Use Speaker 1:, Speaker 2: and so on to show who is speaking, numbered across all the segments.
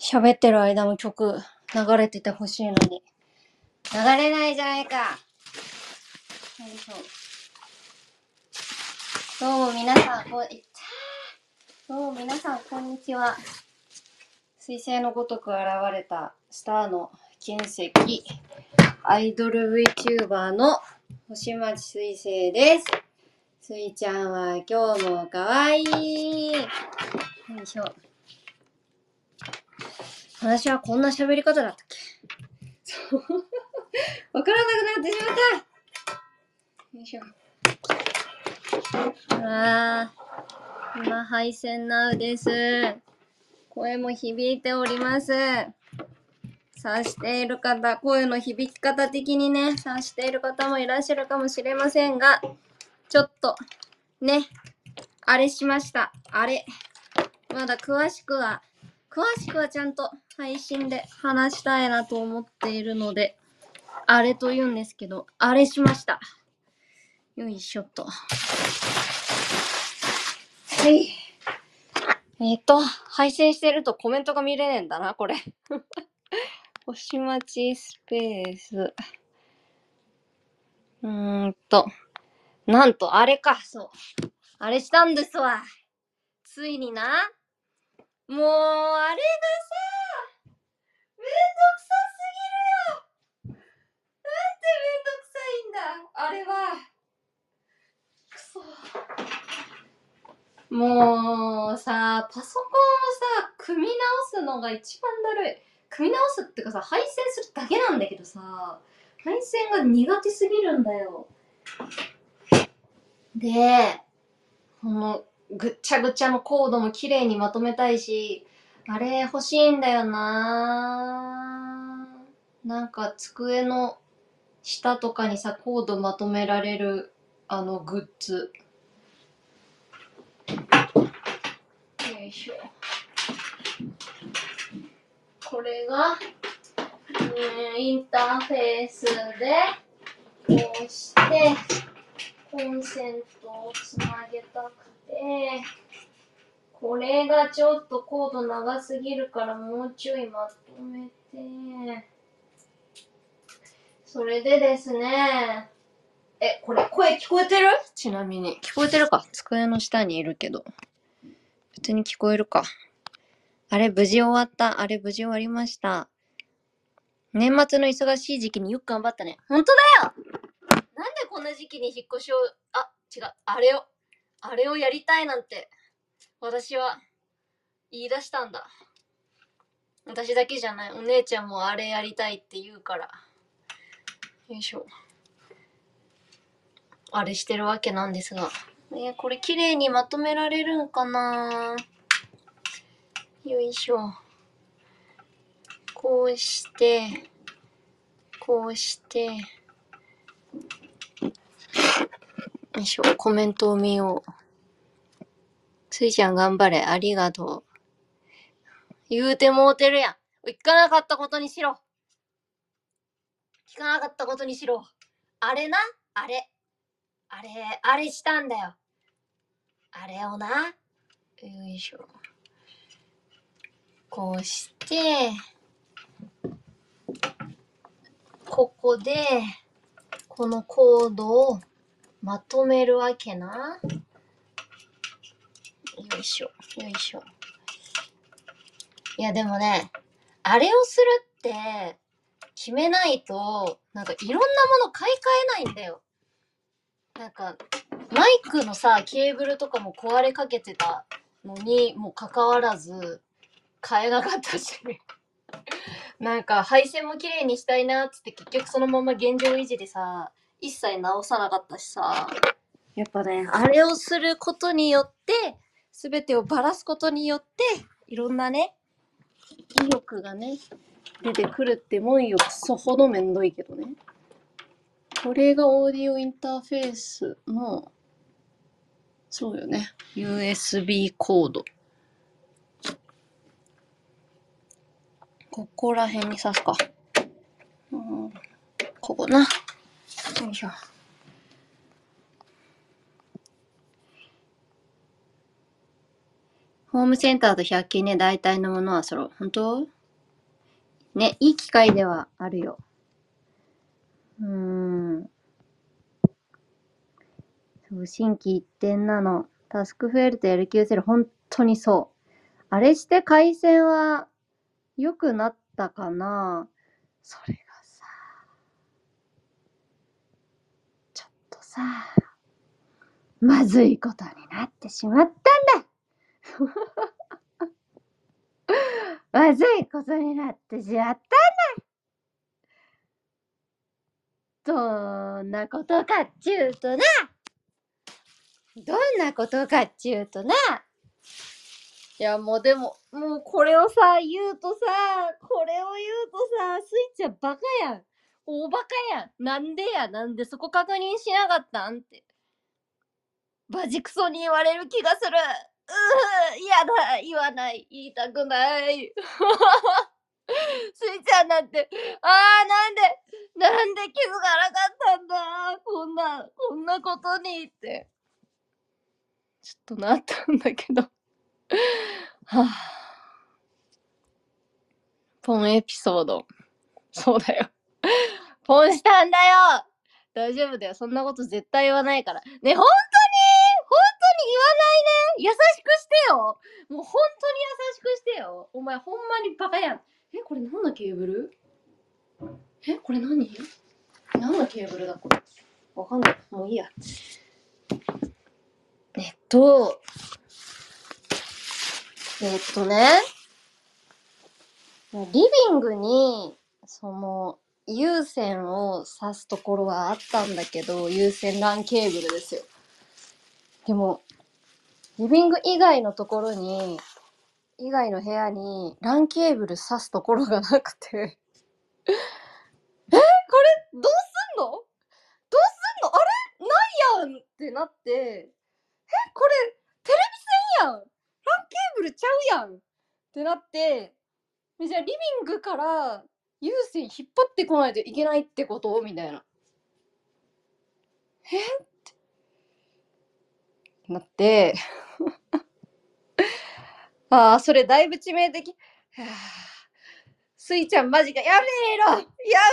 Speaker 1: 喋ってる間も曲流れててほしいのに。流れないじゃないか。よいしょ。どうも皆さん、こんにちは。彗星のごとく現れたスターの原石、アイドル VTuber の星町彗星です。すいちゃんは今日もかわいい。よいしょ。私はこんな喋り方だったっけ？そう。わからなくなってしまった。よいしょ。今配線なうです。声も響いております。察している方、声の響き方的にね、察している方もいらっしゃるかもしれませんが、ちょっと、ね、あれしました。あれ。まだ詳しくはちゃんと配信で話したいなと思っているので、あれと言うんですけど、あれしました。よいしょっと。はい。配信してるとコメントが見れねえんだな、これ。星町スペース。なんと、あれか、そう。あれしたんですわ。ついにな。もう、あれがさ、めんどくさすぎるよ。なんてめんどくさいんだ、あれは。くそ。もうさ、パソコンをさ、組み直すのが一番だるい。組み直すってかさ、配線するだけなんだけどさ、配線が苦手すぎるんだよ。で、このぐっちゃぐちゃのコードも綺麗にまとめたいし、あれ欲しいんだよな。なんか机の下とかにさ、コードまとめられるグッズ。よいしょ。これが、インターフェースで、こうして、コンセントをつなげたくて、これがちょっとコード長すぎるからもうちょいまとめて、それでですね、これ声聞こえてる？ちなみに。聞こえてるか？机の下にいるけど。普通に聞こえるか。あれ無事終わった。あれ無事終わりました。年末の忙しい時期によく頑張ったね。ほんとだよ！なんでこんな時期に引っ越しを、違う、あれをやりたいなんて、私は言い出したんだ。私だけじゃない。お姉ちゃんもあれやりたいって言うから。よいしょ。あれしてるわけなんですが。これ綺麗にまとめられるんかな？よいしょ。こうして、こうして、よいしょ。コメントを見よう。ついちゃん頑張れ。ありがとう。言うてもうてるやん。聞かなかったことにしろ。聞かなかったことにしろ。あれな。あれしたんだよ。あれをな。よいしょ。こうして、ここで、このコードをまとめるわけな。よいしょ、よいしょ。いやでもね、あれをするって決めないと、なんかいろんなもの買い替えないんだよ。なんか、マイクのさ、ケーブルとかも壊れかけてたのにもかかわらず、買えなかったし。なんか配線も綺麗にしたいなっつって結局そのまま現状維持でさ、一切直さなかったしさ、やっぱね、あれをすることによって、すべてをばらすことによって、いろんなね、意欲がね、出てくるってもんよ。クソほどめんどいけどね。これがオーディオインターフェースの、そうよね。USB コード。ここら辺に挿すか。ここな。よいしょ。 ホームセンターと100均で大体のものは揃う。本当ね、いい機会ではあるよ。そう、心機一転なの。タスク増えるとやる気失せる。本当にそう。あれして回線は良くなったかな？それがさ、ちょっとさ、まずいことになってしまったんだ。まずいことになってしまったんだ。どんなことかっちゅうとな。どんなことかっちゅうとな。いや、もうでも、もうこれをさ、言うとさ、これを言うとさ、スイちゃんバカやん。大バカやん。なんでや、なんでそこ確認しなかったんって。バジクソに言われる気がする。やだ、言わない。言いたくない。スイちゃんなんて、なんで気づかなかったんだ。こんなことにって。ちょっとなったんだけど。はぁ。ポンエピソード。そうだよ。ポンしたんだよ。大丈夫だよ。そんなこと絶対言わないから。ね、本当に言わないね。優しくしてよ。もう本当に優しくしてよ。お前ほんまにバカやん。これ何のケーブル？これ何ケーブルだこれ。わかんない。もういいや。ね。リビングに、有線を挿すところがあったんだけど、有線 LAN ケーブルですよ。でも、リビング以外の部屋に LAN ケーブル挿すところがなくて。これ、どうすんのあれないやんってなって、これ、テレビ線やん !LAN ケーブルちゃうやんってなって、じゃあリビングから有線引っ張ってこないといけないってことみたいな。ってなって、それだいぶ致命的。スイちゃんマジか、やめろやめてくれよ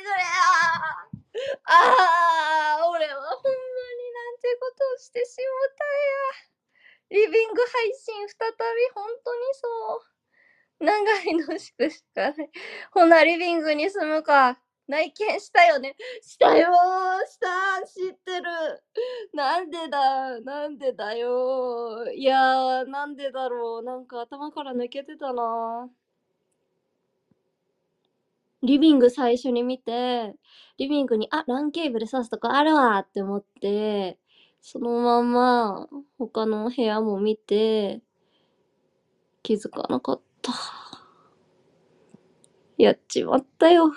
Speaker 1: 俺はほんまになんてことをしてしもたんや。リビング配信再び本当にそう。長いのしくしかない。ほな、リビングに住むか。内見したよね。したよ知ってる。なんでだよ。いやー、なんでだろう。なんか頭から抜けてたな。リビング最初に見て、リビングに、LAN ケーブル挿すとこあるわって思って、そのまま他の部屋も見て、気づかなかった。やっちまったよ。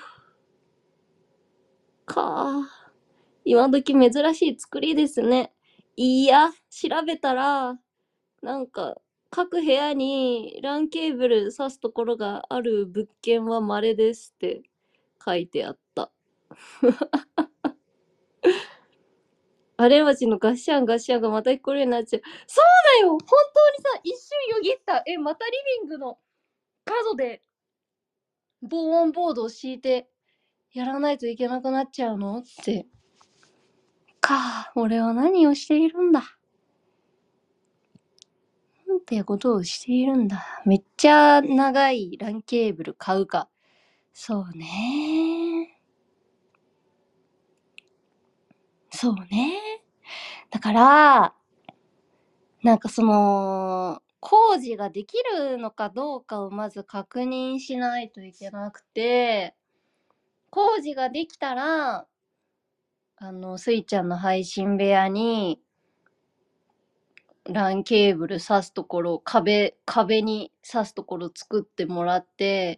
Speaker 1: 今時珍しい作りですね。いや、調べたら、なんか、各部屋に LAN ケーブル挿すところがある物件は稀ですって書いてあった。あれ町のガッシャンがまた聞こえるようになっちゃう。そうだよ本当にさ、一瞬よぎった。またリビングの角で防音ボードを敷いてやらないといけなくなっちゃうのって。俺は何をしているんだ。なんてことをしているんだ。めっちゃ長い LAN ケーブル買うか。そうね。だから、工事ができるのかどうかをまず確認しないといけなくて、工事ができたら、スイちゃんの配信部屋に、LAN ケーブル挿すところ、壁に挿すところ作ってもらって、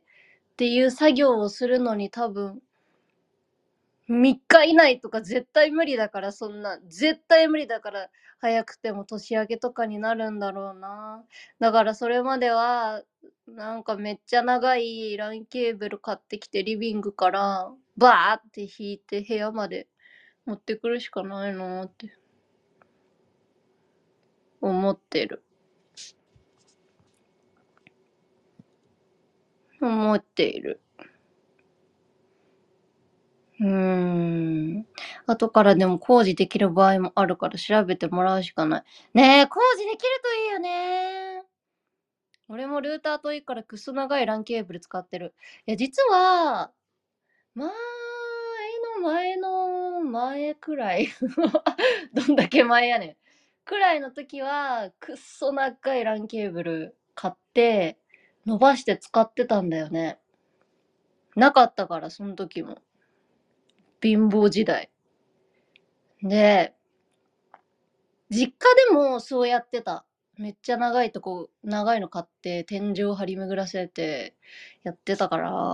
Speaker 1: っていう作業をするのに多分、3日以内とか絶対無理だから、絶対無理だから、早くても年明けとかになるんだろうな。だからそれまでは、なんかめっちゃ長い LAN ケーブル買ってきてリビングからバーって引いて部屋まで持ってくるしかないなって思ってる。 思っている。後からでも工事できる場合もあるから調べてもらうしかない。ねえ、工事できるといいよね。俺もルーター遠いからくっそ長い LAN ケーブル使ってる。いや、実は、前くらいどんだけ前やねん。くらいの時は、くっそ長い LAN ケーブル買って、伸ばして使ってたんだよね。なかったから、その時も。貧乏時代。で、実家でもそうやってた。めっちゃ長いの買って、天井張り巡らせて、やってたから、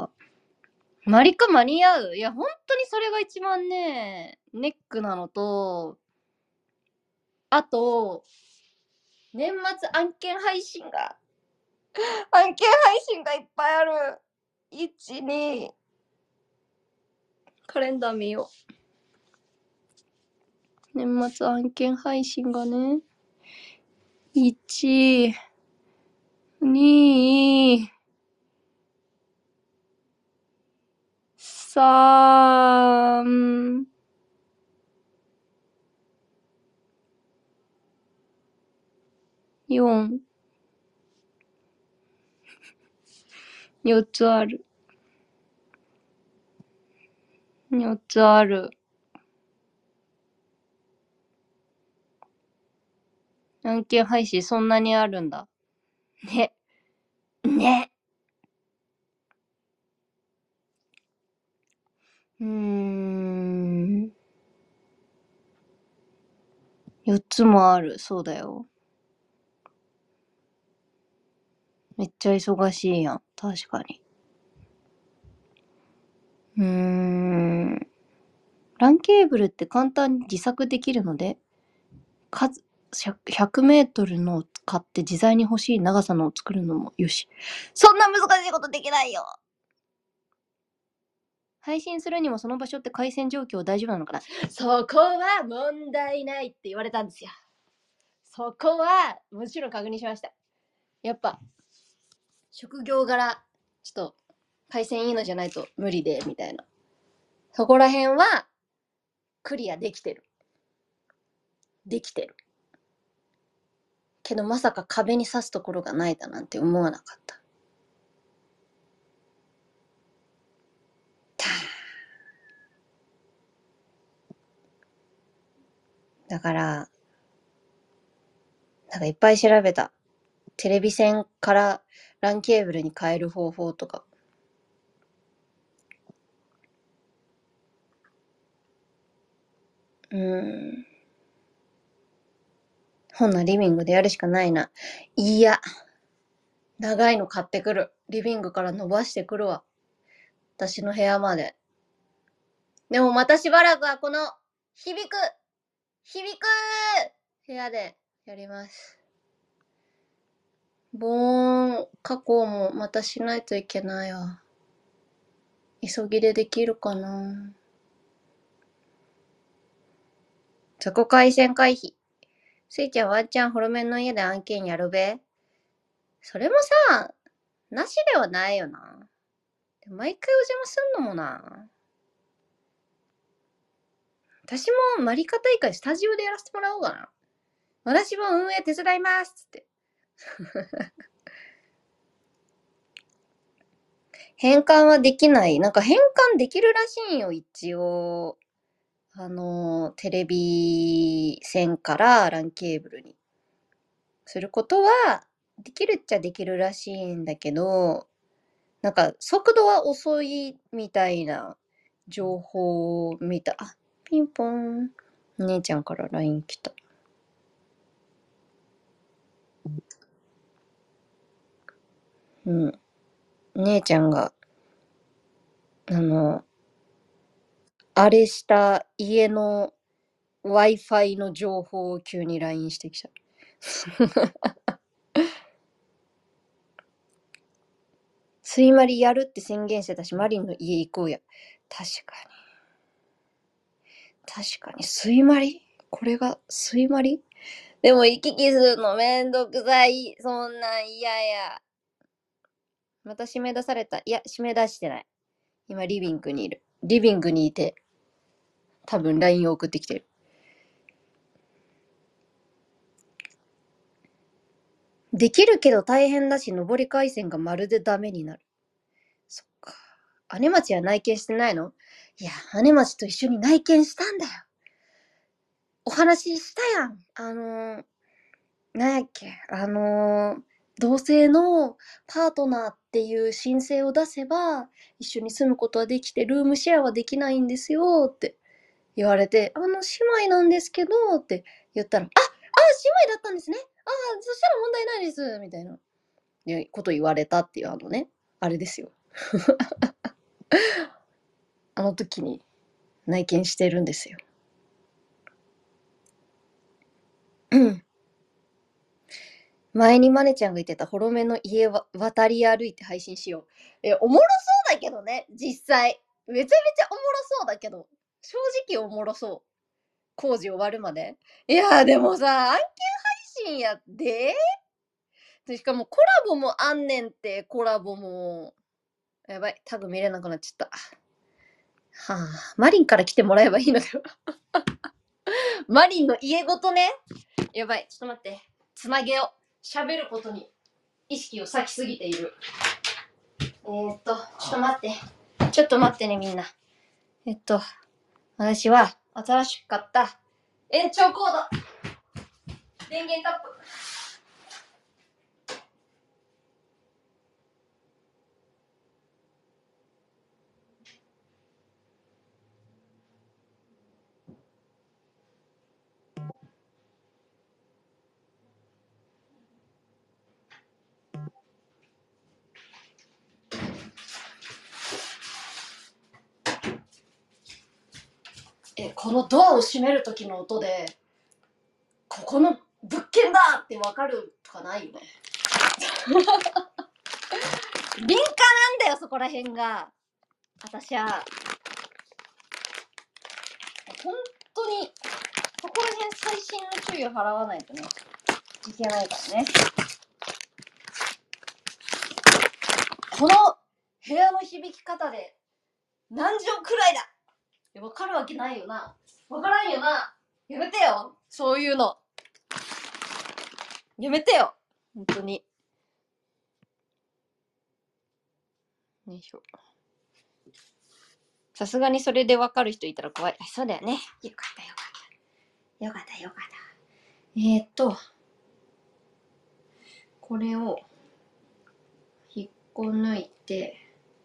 Speaker 1: 間に合う。いや、本当にそれが一番ね、ネックなのと、あと、年末案件配信がいっぱいある。1、2、カレンダー見よう。年末案件配信がね、1、2、3、4、4つある。4つある。案件配信そんなにあるんだ。ね。ね。4つもある。そうだよ。めっちゃ忙しいやん。確かに。LAN ケーブルって簡単に自作できるので、100メートルのを買って自在に欲しい長さのを作るのもよし。そんな難しいことできないよ。配信するにもその場所って回線状況大丈夫なのかな。そこは問題ないって言われたんですよ。そこはもちろん確認しました。やっぱ職業柄ちょっと回線いいのじゃないと無理でみたいな。そこら辺はクリアできてる。けどまさか壁に刺すところがないだなんて思わなかった。だから、なんかいっぱい調べた。テレビ線から LAN ケーブルに変える方法とか。ほんなリビングでやるしかないな。いや、長いの買ってくる。リビングから伸ばしてくるわ。私の部屋まで。でもまたしばらくはこの響く部屋でやります。防音加工もまたしないといけないわ。急ぎでできるかな。そこ回線回避。スイちゃんワンちゃんホロメンの家で案件やるべ。それもさ、なしではないよな。毎回お邪魔すんのもな。私もマリカ大会スタジオでやらせてもらおうかな。私も運営手伝いますって。変換はできない。なんか変換できるらしいんよ、一応。テレビ線から LAN ケーブルにすることはできるっちゃできるらしいんだけど、なんか速度は遅いみたいな情報を見た。あ、ピンポン。姉ちゃんから LINE 来た。姉ちゃんが、あれした家の Wi-Fi の情報を急に LINE してきた。水マリやるって宣言してたし、マリンの家行こうや。確かに、水マリこれが水マリでも行き来するのめんどくさい。そんなん嫌や。 また締め出された。いや、締め出してない。今、リビングにいる。リビングにいて、多分 LINE を送ってきてる。できるけど大変だし、上り回線がまるでダメになる。そっか。姉町は内見してないの？いや、姉町と一緒に内見したんだよ。お話ししたやん。なんやっけ、同性のパートナーっていう申請を出せば、一緒に住むことはできて、ルームシェアはできないんですよって言われて、姉妹なんですけどって言ったら、姉妹だったんですね。そしたら問題ないです。みたいなこと言われたっていうあれですよ。あの時に内見してるんですよ。前にマネちゃんが言ってたホロメの家は渡り歩いて配信しよう。おもろそうだけどね、実際。めちゃめちゃおもろそうだけど。正直おもろそう。工事終わるまで。いやでもさ、案件配信やで。しかもコラボもあんねんって、コラボも。やばい、タグ見れなくなっちゃった。はあ、マリンから来てもらえばいいのだよ。マリンの家ごとね。やばい、ちょっと待って。つなげよう。喋ることに意識を割きすぎている。ちょっと待って。ちょっと待ってね、みんな。私は新しく買った延長コード。電源タップ。このドアを閉める時の音で、ここの物件だってわかるとかないよね。敏感なんだよ、そこら辺が。私は。本当に、そこら辺細心の注意を払わないとね、いけないからね。この部屋の響き方で何畳くらいだ。わかるわけないよな。わからんよな。やめてよ。そういうの。やめてよ。本当に。よいしょ。さすがにそれでわかる人いたら怖い。そうだよね。よかったよかった。よかったよかった。これを引っこ抜いて、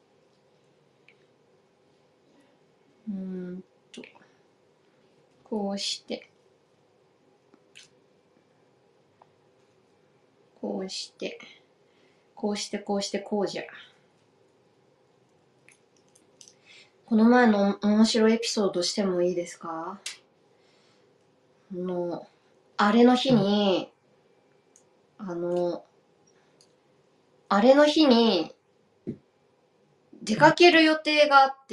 Speaker 1: こうして、こうして、こうして、こうして、こうじゃ。この前の面白いエピソードしてもいいですか？あれの日に、あれの日に出かける予定があって、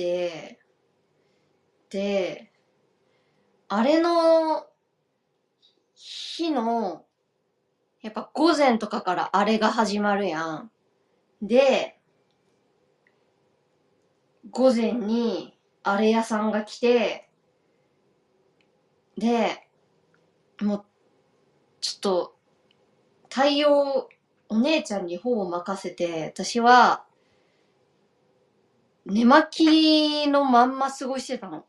Speaker 1: で、あれの日の、やっぱ午前とかからあれが始まるやん。で、午前にあれ屋さんが来て、で、もう、ちょっと、対応、お姉ちゃんにほぼ任せて、私は、寝巻きのまんま過ごしてたの。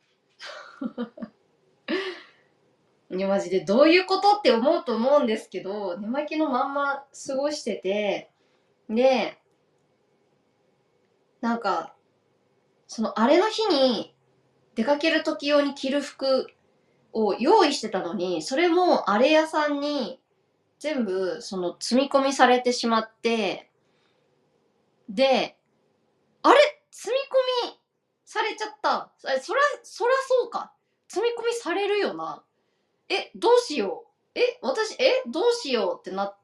Speaker 1: いや、マジでどういうことって思うと思うんですけど、寝巻きのまんま過ごしてて、で、なんか、そのあれの日に出かける時用に着る服を用意してたのに、それもあれ屋さんに全部その積み込みされてしまって、で、あれ積み込みされちゃった。そらそうか。積み込みされるよな。どうしよう。私、どうしようってなって、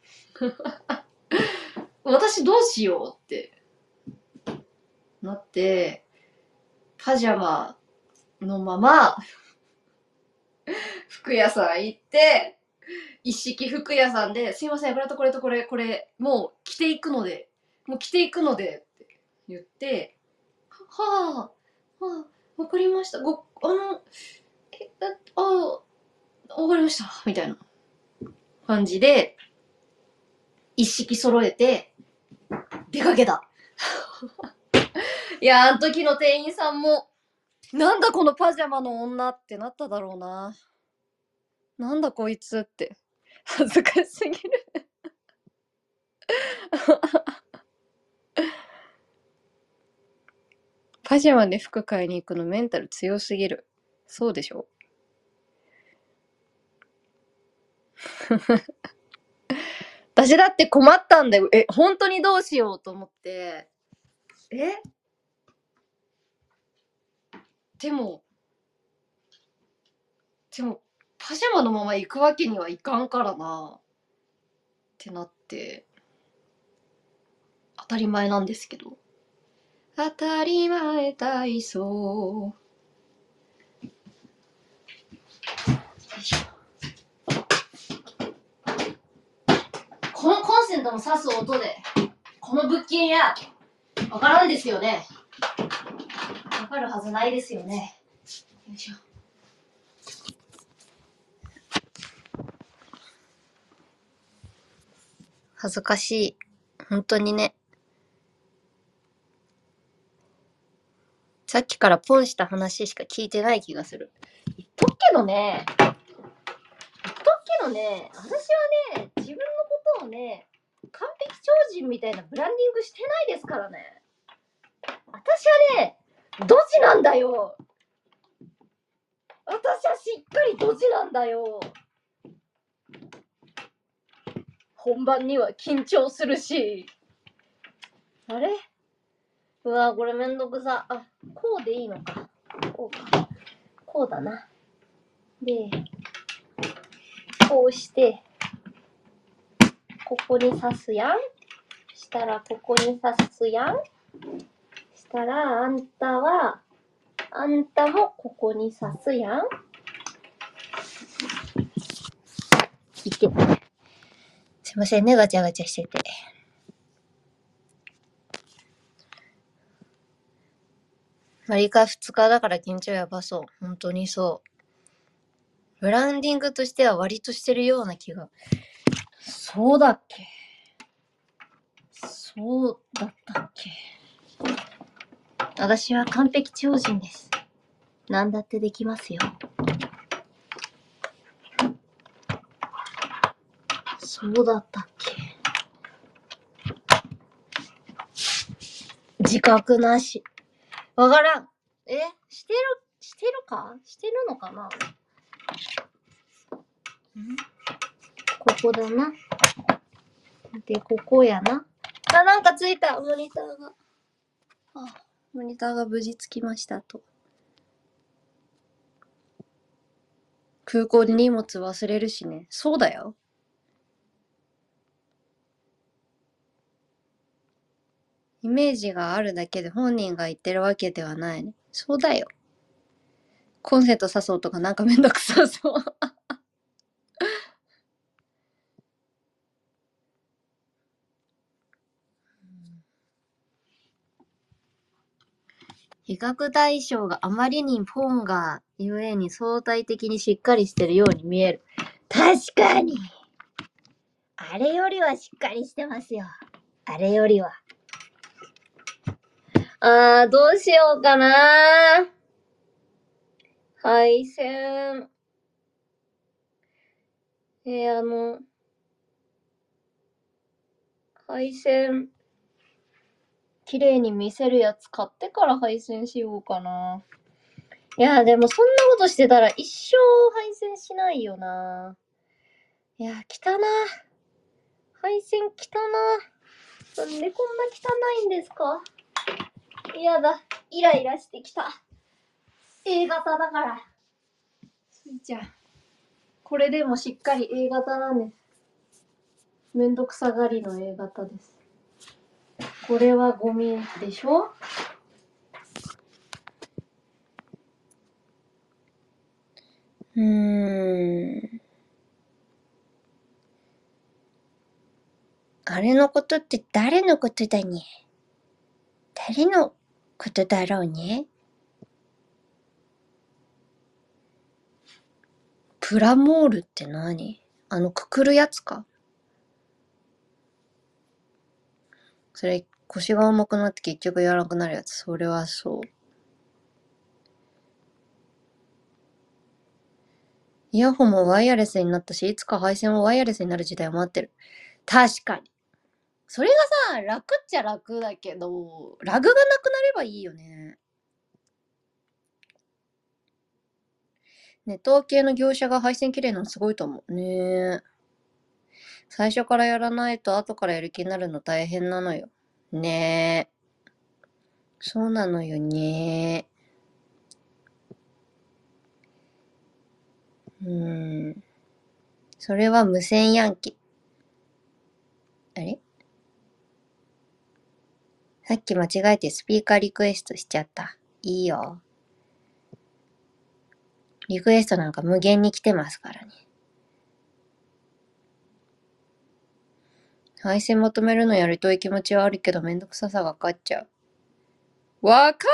Speaker 1: 私どうしようってなって、パジャマのまま、服屋さん行って、一式服屋さんで、すいません、これとこれとこれ、これ、もう着ていくので、 もう着ていくのでって言って、はあ、はあ、わかりました。わかりました。みたいな感じで、一式揃えて、出かけた。いや、あの時の店員さんも、なんだこのパジャマの女ってなっただろうな。なんだこいつって。恥ずかしすぎる。パジャマで服買いに行くのメンタル強すぎる。そうでしょ？私だって困ったんだよ。本当にどうしようと思って。でも、パジャマのまま行くわけにはいかんからな。ってなって、当たり前なんですけど。当たり前体操。このコンセントの挿す音で、この物件や、わからんですよね。わかるはずないですよね。よいしょ。恥ずかしい。本当にね。さっきからポンした話しか聞いてない気がする。言っとくけどね、私はね、自分のことをね、完璧超人みたいなブランディングしてないですからね。私はね、ドジなんだよ。私はしっかりドジなんだよ。本番には緊張するし。あれ？うわ、これめんどくさ。あ、こうでいいのか。こうか。こうだな。で、こうして、ここに刺すやん。したらここに刺すやん。したらあんたもここに刺すやん。いけ。すいませんね、ガチャガチャしてて。マリカ2日だから緊張やばそう。本当にそう。ブランディングとしては割としてるような気が。そうだっけ？そうだったっけ？私は完璧超人です。何だってできますよ。そうだったっけ？自覚なし。わからん。してるか？してるのかな？ここだな。で、ここやな。あ、なんかついた。モニターが。モニターが無事つきましたと。空港で荷物忘れるしね。そうだよ。イメージがあるだけで本人が言ってるわけではないね。そうだよ。コンセント挿そうとかなんかめんどくさそう。比較対象があまりにポンがゆえに相対的にしっかりしてるように見える。確かに。あれよりはしっかりしてますよ。あれよりは。どうしようかな。配線。配線、綺麗に見せるやつ買ってから配線しようかな。いや、でもそんなことしてたら一生配線しないよな。いや、来たな。配線来たな。なんでこんな汚いんですか？嫌だ。イライラしてきた。A 型だから。スイちゃん。これでもしっかり A 型なんです。めんどくさがりの A 型です。これはゴミでしょ？ あれのことって誰のことだね。誰のことだろうね。プラモールって何？くくるやつか。それ、腰が重くなって結局柔らかくなるやつ。それはそう。イヤホンもワイヤレスになったし、いつか配線もワイヤレスになる時代を待ってる。確かに。それがさ、楽っちゃ楽だけど、ラグがなくなればいいよね。ネットワーク系の業者が配線綺麗なのすごいと思う。ねえ。最初からやらないと後からやる気になるの大変なのよ。ねえ。そうなのよね。それは無線ヤンキ。あれ？さっき間違えてスピーカーリクエストしちゃった。いいよ。リクエストなんか無限に来てますからね。配線求めるのやりとい気持ちはあるけどめんどくささが勝っちゃう。わかる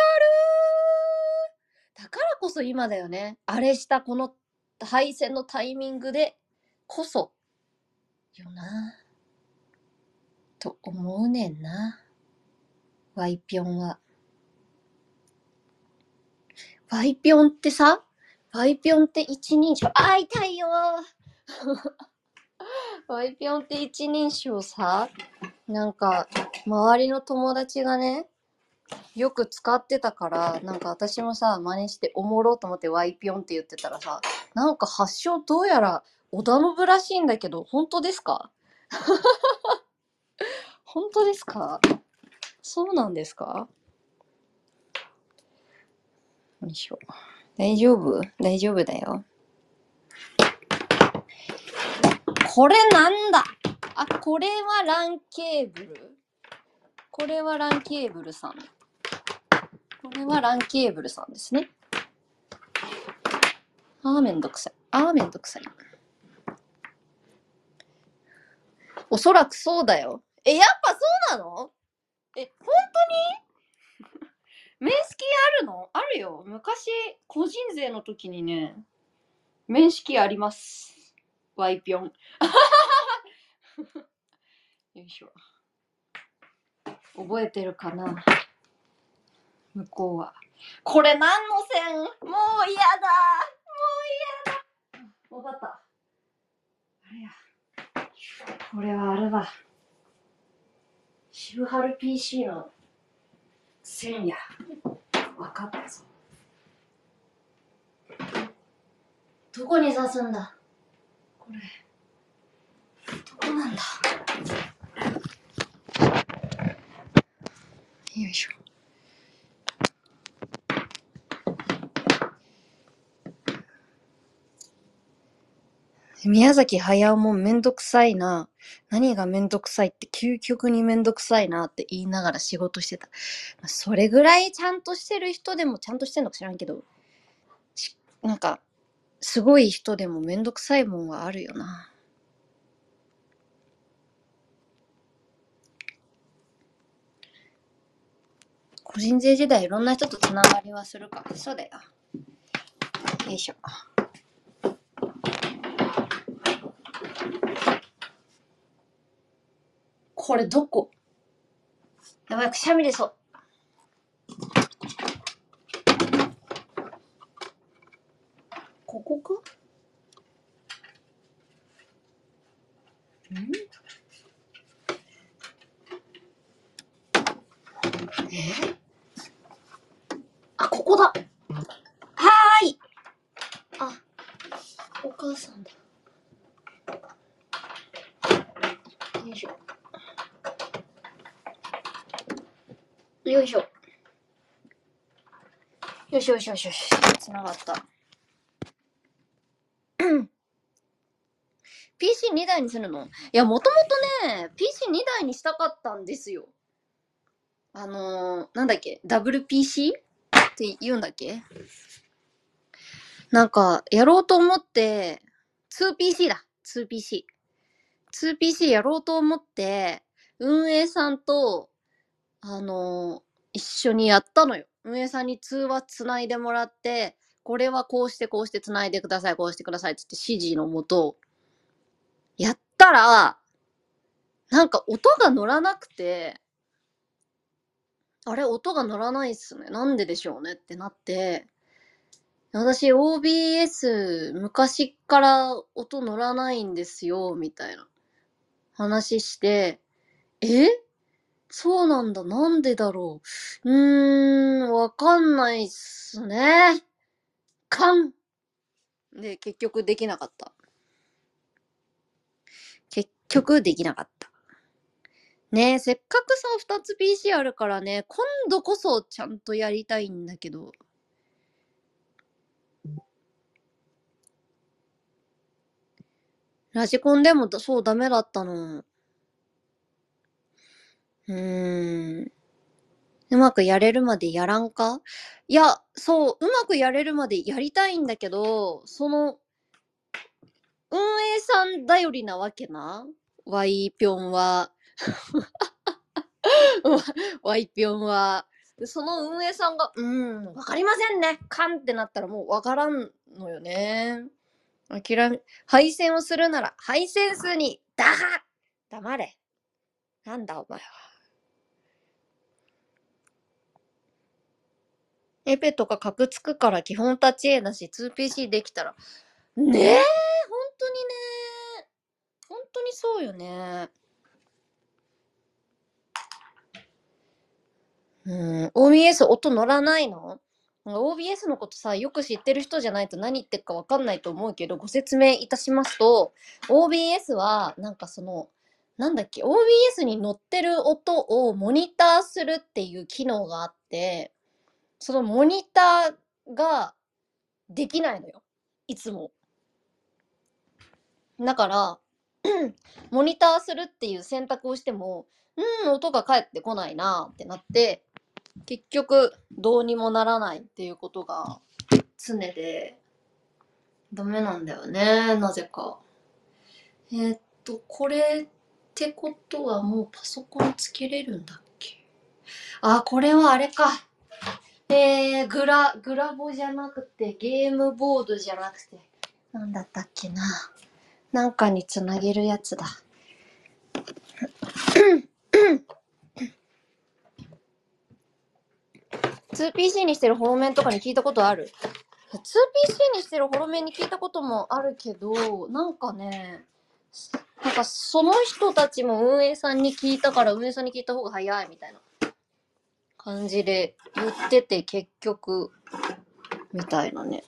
Speaker 1: ー。だからこそ今だよね。あれしたこの配線のタイミングでこそよな。と思うねんな。ワイピョンは。ワイピョンってさ、ワイピョンって一人称、痛いよワイピョンって一人称さ、なんか、周りの友達がね、よく使ってたから、なんか私もさ、真似しておもろと思ってワイピョンって言ってたらさ、なんか発祥どうやら織田信らしいんだけど、本当ですか？本当ですか？そうなんですか？よいしょ。大丈夫？大丈夫だよ。これなんだ？あ、これはランケーブル？これはランケーブルさん。これはランケーブルさんですね。めんどくさい。めんどくさい。おそらくそうだよ。やっぱそうなの？本当に？面識あるの？あるよ。昔、個人税の時にね、面識あります。ワイピョン。よいしょ。覚えてるかな？向こうは。これ何の線？もう嫌だ。もう嫌だ。わかった。あれや。これはあれだ。渋春 PC の線や。わかったぞ。どこに刺すんだ？これ。どこなんだ？よいしょ。宮崎駿もめんどくさいな。何がめんどくさいって究極にめんどくさいなって言いながら仕事してた。それぐらいちゃんとしてる人でもちゃんとしてんのか知らんけど、なんか、すごい人でもめんどくさいもんはあるよな。個人税時代いろんな人とつながりはするか。そうだよ。よいしょ。これどこ？やばい、くしゃみ出そう。ここか？ここだ。はーい。お母さんだ。よいしょ。よいしょ。よしよしよしよし。つながった。PC2 台にするの？いや、もともとね、PC2 台にしたかったんですよ。なんだっけ？ WPC？ って言うんだっけ？なんか、やろうと思って、2PC だ。2PC。2PC やろうと思って、 運営さんと、一緒にやったのよ。運営さんに通話つないでもらって、これはこうしてこうしてつないでください、こうしてくださいって指示のもと、やったら、なんか音が乗らなくて、あれ、音が乗らないっすね。なんででしょうねってなって、私 OBS 昔から音乗らないんですよ、みたいな話して、そうなんだ、なんでだろう。わかんないっすね。で、結局できなかった。ねえ、せっかくさ、2つ PC あるからね、今度こそちゃんとやりたいんだけど。ラジコンでもそうダメだったの。うまくやれるまでやらんか？いや、そう、うまくやれるまでやりたいんだけど、運営さん頼りなわけな。ワイぴょんは。ワイぴょんは。でその運営さんが、わかりませんね。カンってなったらもうわからんのよね。配線をするなら、配線数に、黙れ。なんだお前は。エペとかカクつくから基本立ち絵だし、2PC できたら。ねえ、本当にね。本当にそうよね。OBS 音乗らないの？ OBS のことさ、よく知ってる人じゃないと何言ってるかわかんないと思うけど、ご説明いたしますと、OBS は、なんかなんだっけ、OBS に乗ってる音をモニターするっていう機能があって、そのモニターができないのよ。いつも。だから、モニターするっていう選択をしても、音が返ってこないなってなって、結局どうにもならないっていうことが常で、ダメなんだよね、なぜか。これってことはもうパソコンつけれるんだっけ？あ、これはあれか。グラボじゃなくて、ゲームボードじゃなくて、なんだったっけな。なんかにつなげるやつだ。2PC にしてるホロメンとかに聞いたことある？ 2PC にしてるホロメンに聞いたこともあるけど、なんかその人たちも運営さんに聞いたから運営さんに聞いた方が早いみたいな感じで言ってて結局、みたいなね。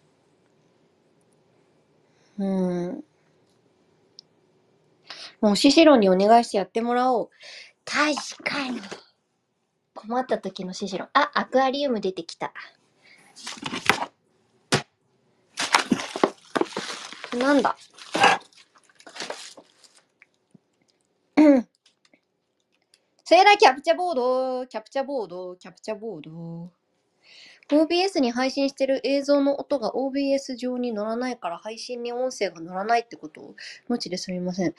Speaker 1: もうシシロにお願いしてやってもらおう。確かに。困った時のシシロ。アクアリウム出てきた。なんだセーラーキャプチャボード、OBS に配信してる映像の音が OBS 上に乗らないから配信に音声が乗らないってこと？無知ですみません。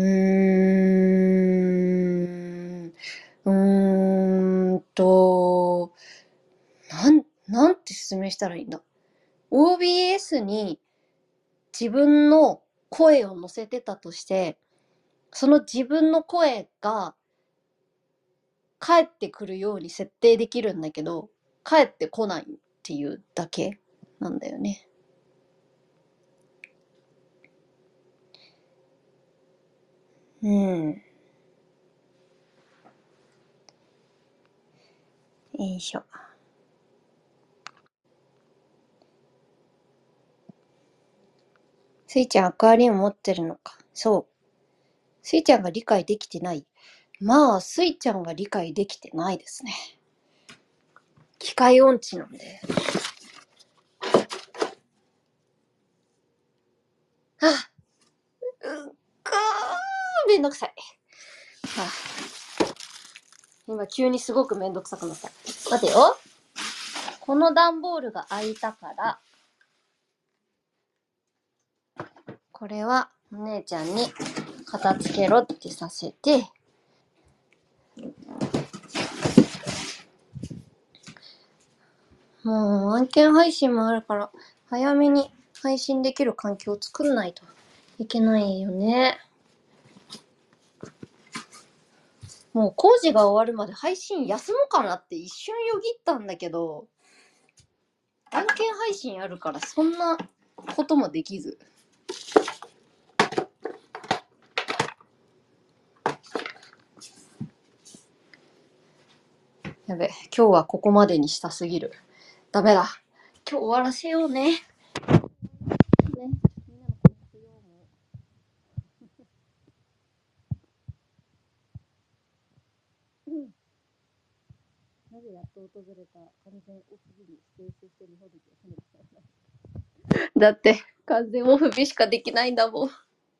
Speaker 1: なんて説明したらいいんだ。OBS に自分の声を乗せてたとして、その自分の声が返ってくるように設定できるんだけど、返ってこないっていうだけなんだよね。よいしょ。スイちゃんアクアリウム持ってるのか。そう。スイちゃんが理解できてない。まあ、スイちゃんが理解できてないですね。機械音痴なんで。めんどくさい。今急にすごくめんどくさくなった。待てよ。この段ボールが開いたから、これはお姉ちゃんに片付けろってさせて、 もう案件配信もあるから、早めに配信できる環境を作んないといけないよね。もう工事が終わるまで配信休もうかなって一瞬よぎったんだけど、案件配信あるからそんなこともできず。やべ、今日はここまでにしたすぎる。ダメだ。今日終わらせようね。なぜやっと訪れた完全オフ日に指定して日本で決めてたのだって完全オフ日しかできないんだもん。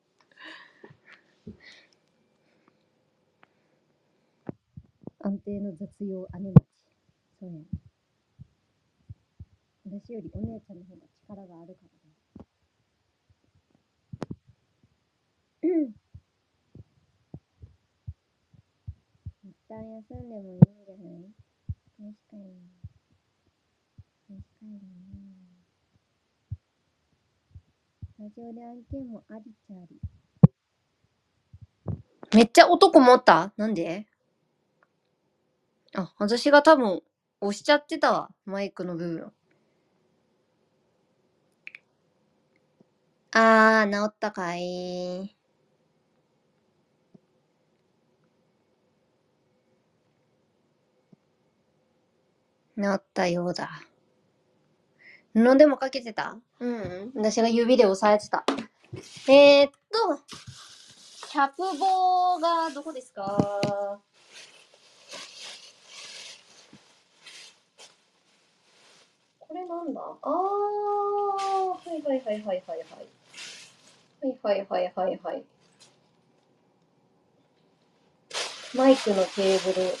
Speaker 1: 安定の雑用姉町。そうやね。私よりお姉ちゃんの方が力があるからね。一旦休んでもいいんじゃない？確かに。確かにね。ラジオで案件もありっちゃあり。めっちゃ音こもった？なんで？あ、私が多分押しちゃってたわ。マイクの部分。治ったかい。治ったようだ。布でもかけてた？私が指で押さえてた。キャプ棒がどこですか？これなんだ？はいはいはいはいはいはい。はいはいはいはいはい。マイクのケーブル。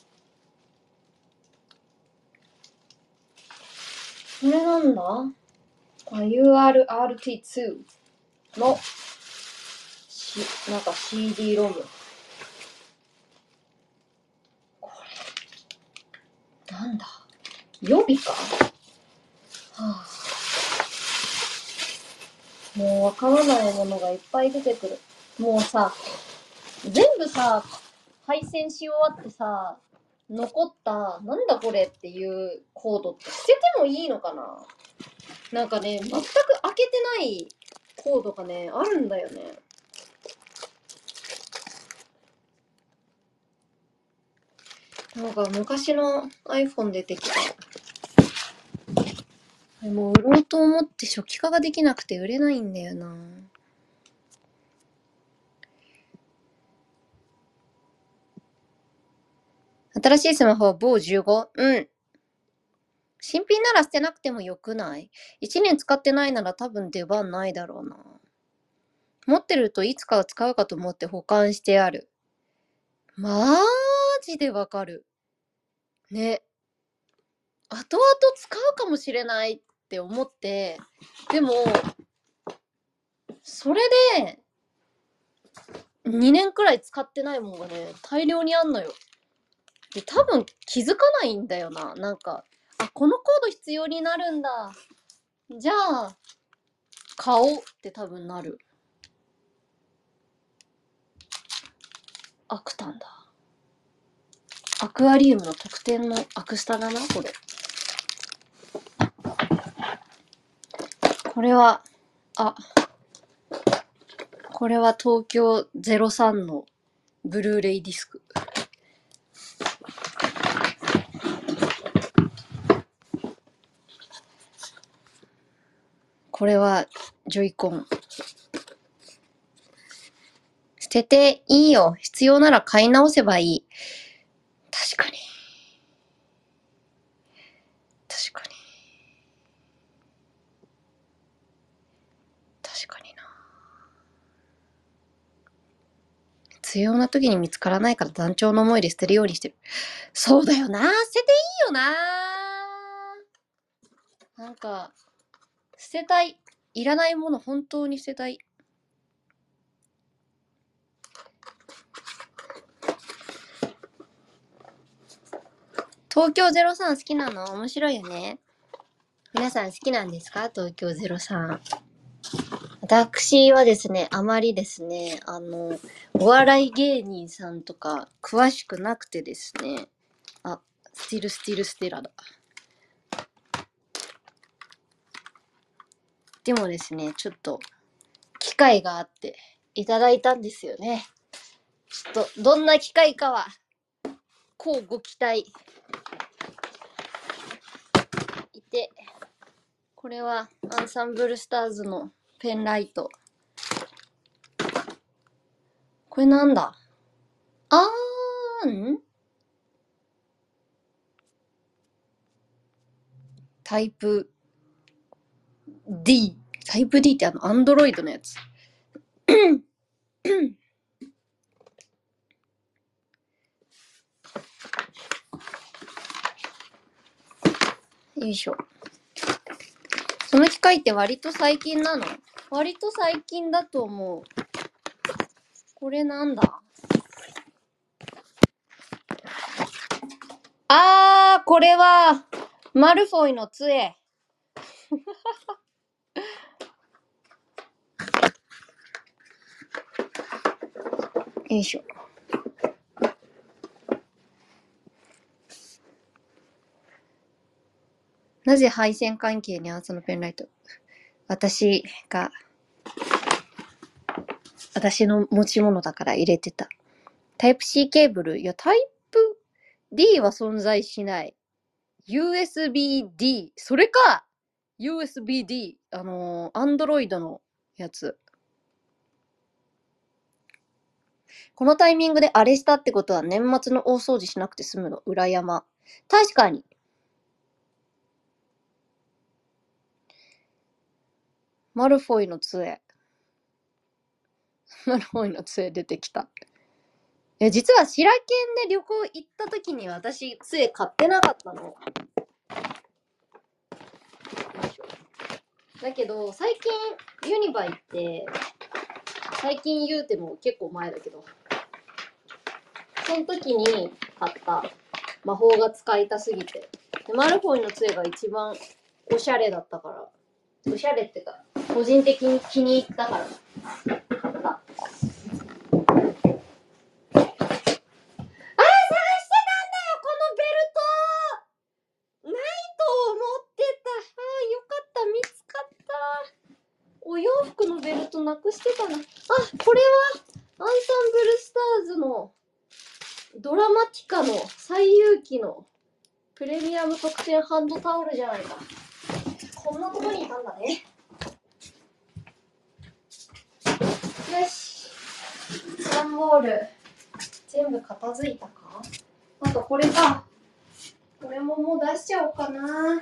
Speaker 1: これなんだ？ URRT2 のなんか CD ロム。これ、なんだ？予備か？はあ、もうわからないものがいっぱい出てくる。もうさ、全部さ、配線し終わってさ、残った、なんだこれっていうコードって捨ててもいいのかな？なんかね、全く開けてないコードがね、あるんだよね。なんか昔の iPhone 出てきた。もう売ろうと思って初期化ができなくて売れないんだよな。新しいスマホは某 15？ うん。新品なら捨てなくてもよくない？ 1 年使ってないなら多分出番ないだろうな。持ってるといつかは使うかと思って保管してある。マジでわかる。ね。後々使うかもしれないって思って、でも、それで、2年くらい使ってないもんがね、大量にあんのよ。で、多分気づかないんだよな。なんか、このコード必要になるんだ。じゃあ、買おうって多分なる。アクタンだ。アクアリウムの特典のアクスタだな、これ。これは、これは東京03のブルーレイディスク。これはジョイコン。捨てていいよ。必要なら買い直せばいい。確かに。確かに。確かにな。必要な時に見つからないから団長の思いで捨てるようにしてる。そうだよな。捨てていいよな。なんか、捨てたい。いらないもの本当に捨てたい。東京03好きなの？面白いよね。 皆さん好きなんですか？東京03。私はですね、あまりですね、お笑い芸人さんとか詳しくなくてですね、あ、ステラだ。でもですね、ちょっと機会があっていただいたんですよね。ちょっとどんな機会かは、こうご期待。いて、これはアンサンブルスターズのペンライト。これなんだ？タイプ D。タイプ D ってアンドロイドのやつ。よいしょ。その機械って割と最近なの？割と最近だと思う。これなんだ？これは、マルフォイの杖。よいしょ。なぜ配線関係にそのペンライト？私の持ち物だから入れてた。タイプ C ケーブル。いや、タイプ D は存在しない。USB-D。それか !USB-D。Android のやつ。このタイミングであれしたってことは年末の大掃除しなくて済むの。裏山。確かに。マルフォイの杖。マルフォイの杖出てきた。実はシラケンで旅行行った時に私杖買ってなかったの。だけど最近ユニバ行って、最近言うても結構前だけど、その時に買った魔法が使いたすぎて。でマルフォイの杖が一番おしゃれだったから、おしゃれってか、個人的に気に入ったから。このベルトないと思ってた。よかった。見つかった。お洋服のベルトなくしてたな。これはアンサンブルスターズのドラマティカの最有機のプレミアム特典ハンドタオルじゃないか。こんなとこにいたんだね。よし。段ボール全部片付いたか？あとこれか。これももう出しちゃおうかな。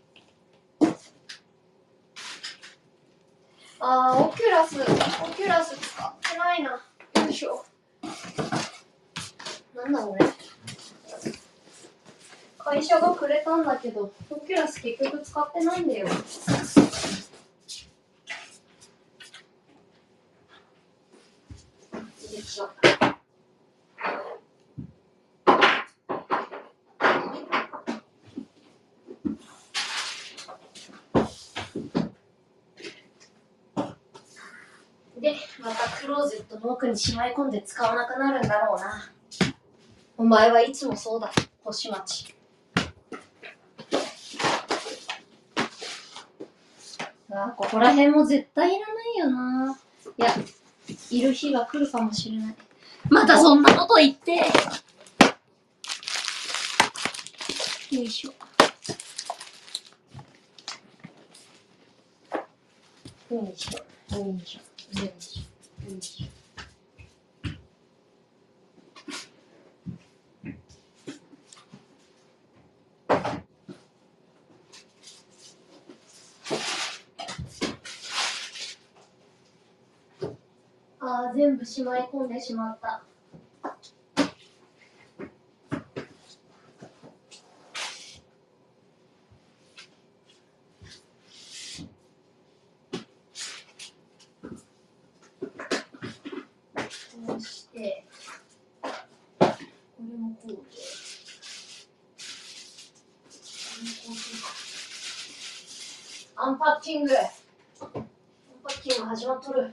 Speaker 1: オキュラス使ってないな。よいしょ。なんだこれ。会社がくれたんだけど、オキュラス結局使ってないんだよ。よいしょ。で、またクローゼットの奥にしまい込んで使わなくなるんだろうな。お前はいつもそうだ、星町。ここら辺も絶対いらないよな。いや、いる日が来るかもしれない。またそんなこと言って。よいしょ。よいしょ。よいしょ。よいしょ。よいしょ。全部しまい込んでしまった。こうして、これもこうで、これもこうするか。 アンパッキング始まっとる。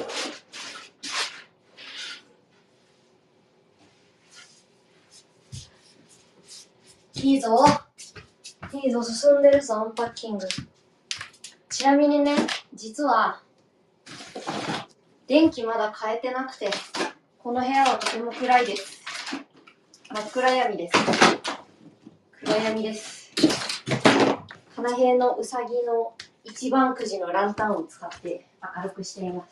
Speaker 1: いいぞ進んでるぞ、アンパッキング。ちなみにね、実は電気まだ変えてなくて、この部屋はとても暗いです。真っ暗闇です。暗闇です。かなへいのうさぎの一番くじのランタンを使って明るくしています。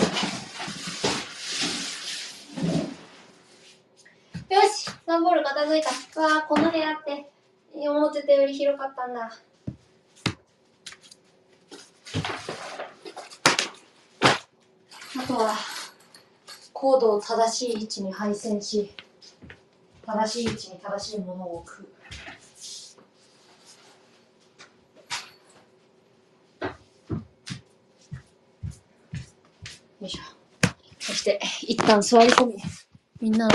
Speaker 1: よし、段ボール片付いた。わあ、この部屋って思ってたより広かったんだ。あとはコードを正しい位置に配線し、正しい位置に正しいものを置く。よいしょ。そして一旦座り込み、みんなの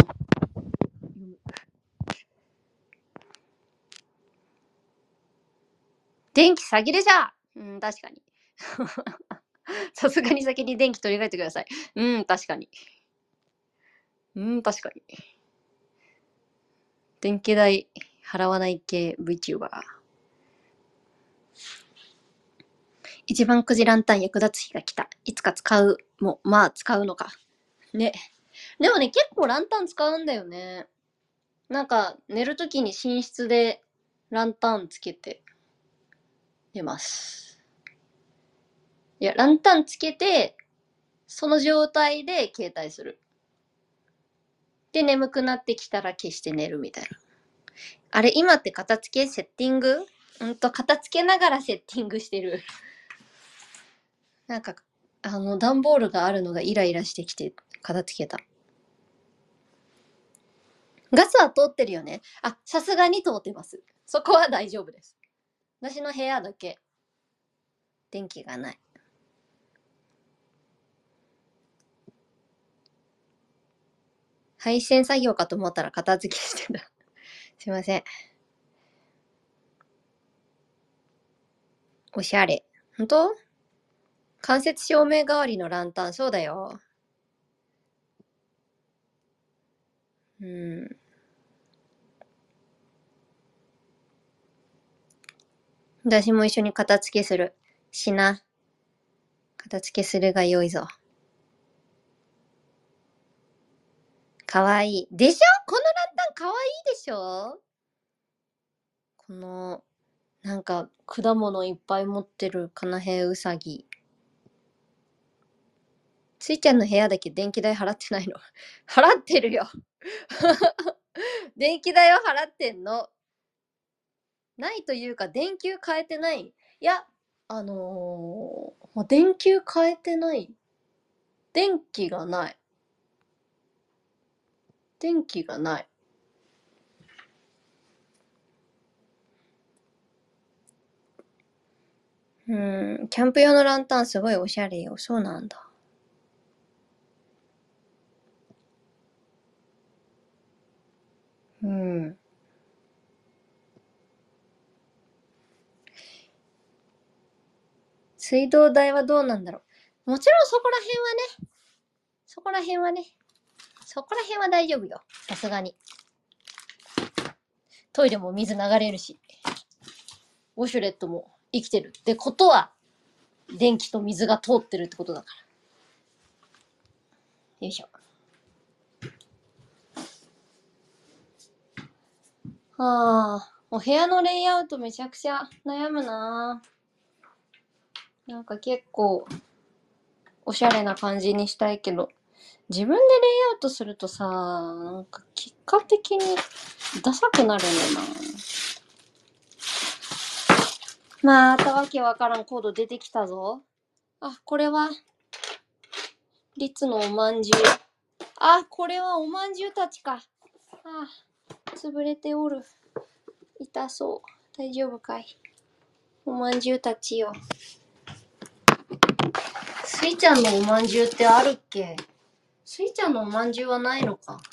Speaker 1: 電気下げるじゃん。確かに。さすがに先に電気取り替えてください。確かに。確かに。電気代払わない系 VTuber。一番くじランタン役立つ日が来た。いつか使う。もう、まあ使うのか。ね。でもね、結構ランタン使うんだよね。なんか、寝るときに寝室でランタンつけて寝ます。いや、ランタンつけて、その状態で携帯する。で、眠くなってきたら消して寝るみたいな。あれ、今って片付けセッティング片付けながらセッティングしてる。なんか、段ボールがあるのがイライラしてきて、片付けた。ガスは通ってるよね。あ、さすがに通ってます。そこは大丈夫です。私の部屋だけ、電気がない。配線作業かと思ったら片付けしてた。すいません。おしゃれ。ほんと？間接照明代わりのランタン、そうだよ。私も一緒に片付けする。しな。片付けするが良いぞ。かわいい。でしょ？このランタンかわいいでしょ？この、なんか、果物いっぱい持ってるかなへうさぎ。ついちゃんの部屋だけ電気代払ってないの？払ってるよ。電気代は払ってんの。ないというか、電球変えてない。いや、電球変えてない。電気がない。電気がない。キャンプ用のランタンすごいおしゃれよ。そうなんだ。水道代はどうなんだろう。もちろんそこら辺は大丈夫よ。さすがに。トイレも水流れるし、ウォシュレットも生きてるってことは、電気と水が通ってるってことだから。よいしょ。お部屋のレイアウトめちゃくちゃ悩むな。なんか結構、おしゃれな感じにしたいけど、自分でレイアウトするとさ、なんか結果的にダサくなるんだな。またわけわからんコード出てきたぞ。あ、これは、リツのおまんじゅう。あ、これはおまんじゅうたちか。潰れておる。痛そう。大丈夫かい？おまんじゅうたちよ。スイちゃんのおまんじゅうってあるっけ？スイちゃんのおまんじゅうはないのか。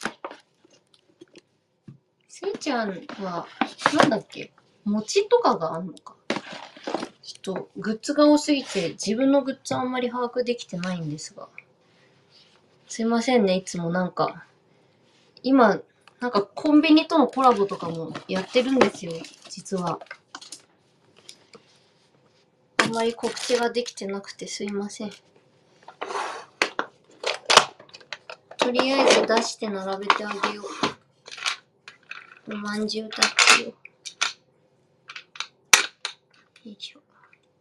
Speaker 1: スイちゃんは、なんだっけ？餅とかがあんのか。 ちょっとグッズが多すぎて自分のグッズあんまり把握できてないんですが。すいませんね、いつもなんか。今、なんかコンビニとのコラボとかもやってるんですよ、実は。あんまり告知ができてなくてすいません。とりあえず出して並べてあげよう。おまんじゅうたちを。よいしょ。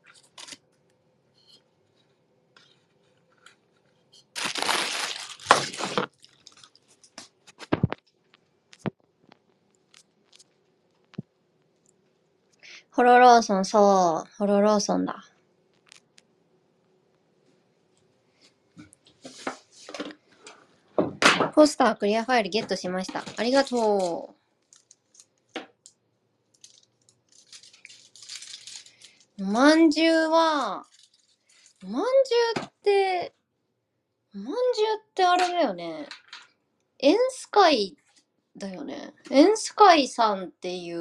Speaker 1: ホロローソン、そう。ホロローソンだ。ポスタークリアファイルゲットしました。ありがとう。おまんじゅうは、おまんじゅうってあれだよね。エンスカイだよね。エンスカイさんっていう、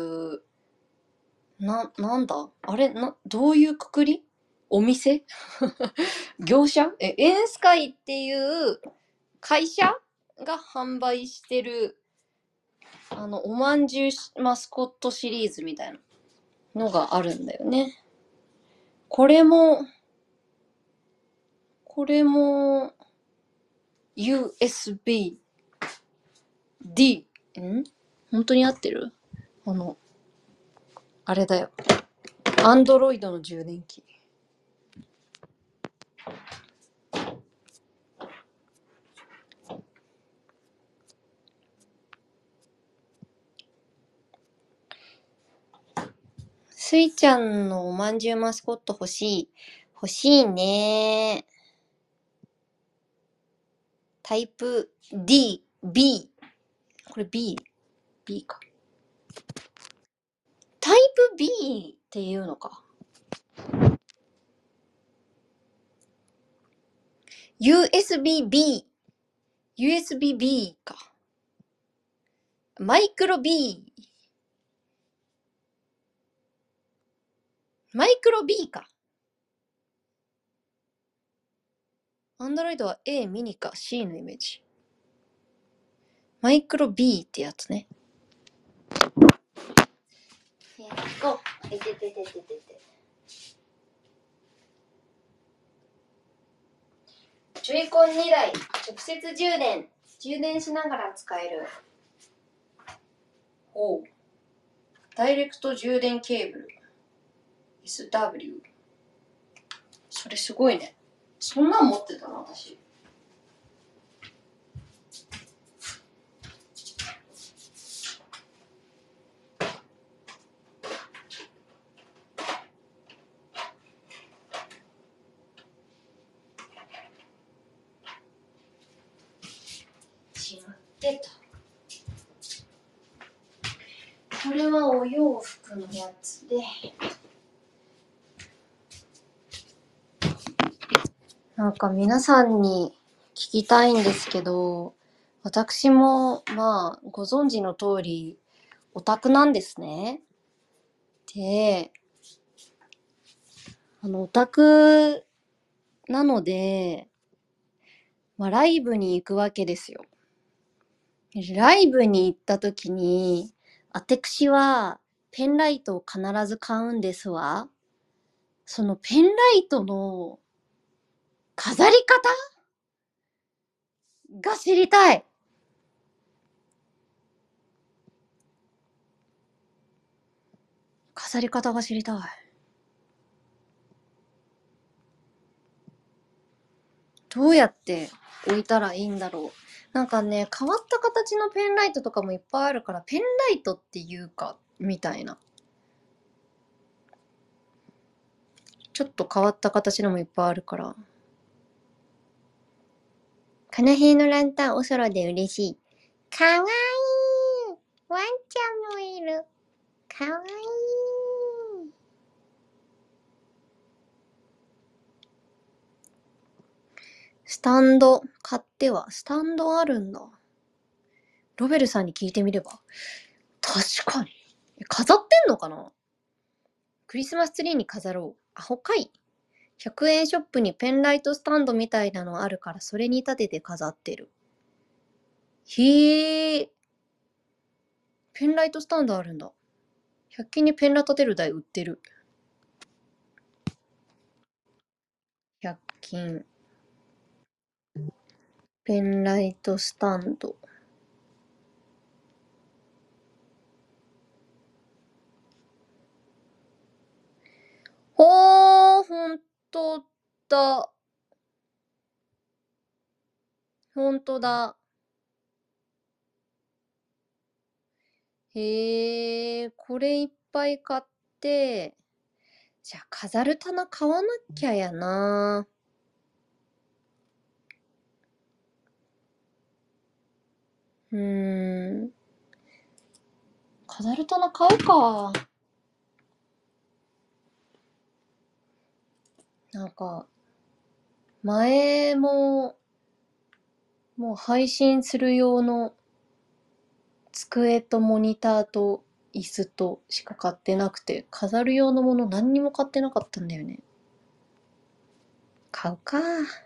Speaker 1: なんだあれどういうくくりお店業者エンスカイっていう会社が販売してる、おまんじゅうマスコットシリーズみたいなのがあるんだよね。これも、USB-D。本当に合ってる？あれだよ。アンドロイドの充電器。スイちゃんのおまんじゅうマスコット欲しい。欲しいね。タイプ D、B。これ B か。タイプ B っていうのか。USB-B。USB-B か。マイクロ B。マイクロ B か。アンドロイドは A ミニか C のイメージ。マイクロ B ってやつね。いてててててて。ジョイコン2台、直接充電しながら使える。おう。ダイレクト充電ケーブル。SW。それすごいね。そんなん持ってたな、私。しまってた。これはお洋服のやつで。なんか皆さんに聞きたいんですけど、私もまあご存知の通りオタクなんですね。で、オタクなので、まあライブに行くわけですよ。ライブに行った時に、私はペンライトを必ず買うんですわ。そのペンライトの飾り方が知りたい。飾り方が知りたい。どうやって置いたらいいんだろう。なんかね、変わった形のペンライトとかもいっぱいあるから、ペンライトっていうか、みたいな。ちょっと変わった形のもいっぱいあるから。この辺のランタンおそろで嬉しい。かわいい。ワンちゃんもいる。かわいい。スタンド買っては、スタンドあるんだ。ロベルさんに聞いてみれば。確かに。飾ってんのかな？ クリスマスツリーに飾ろう。アホかい。100円ショップにペンライトスタンドみたいなのあるからそれに立てて飾ってる。へえ。ペンライトスタンドあるんだ。100均にペンラ立てる台売ってる。100均。ペンライトスタンド。ほんとだ。ほんとだ。へえ、これいっぱい買って、じゃあ飾る棚買わなきゃやな。飾る棚買うか。なんか、前もう配信する用の机とモニターと椅子としか買ってなくて、飾る用のもの何にも買ってなかったんだよね。買うか。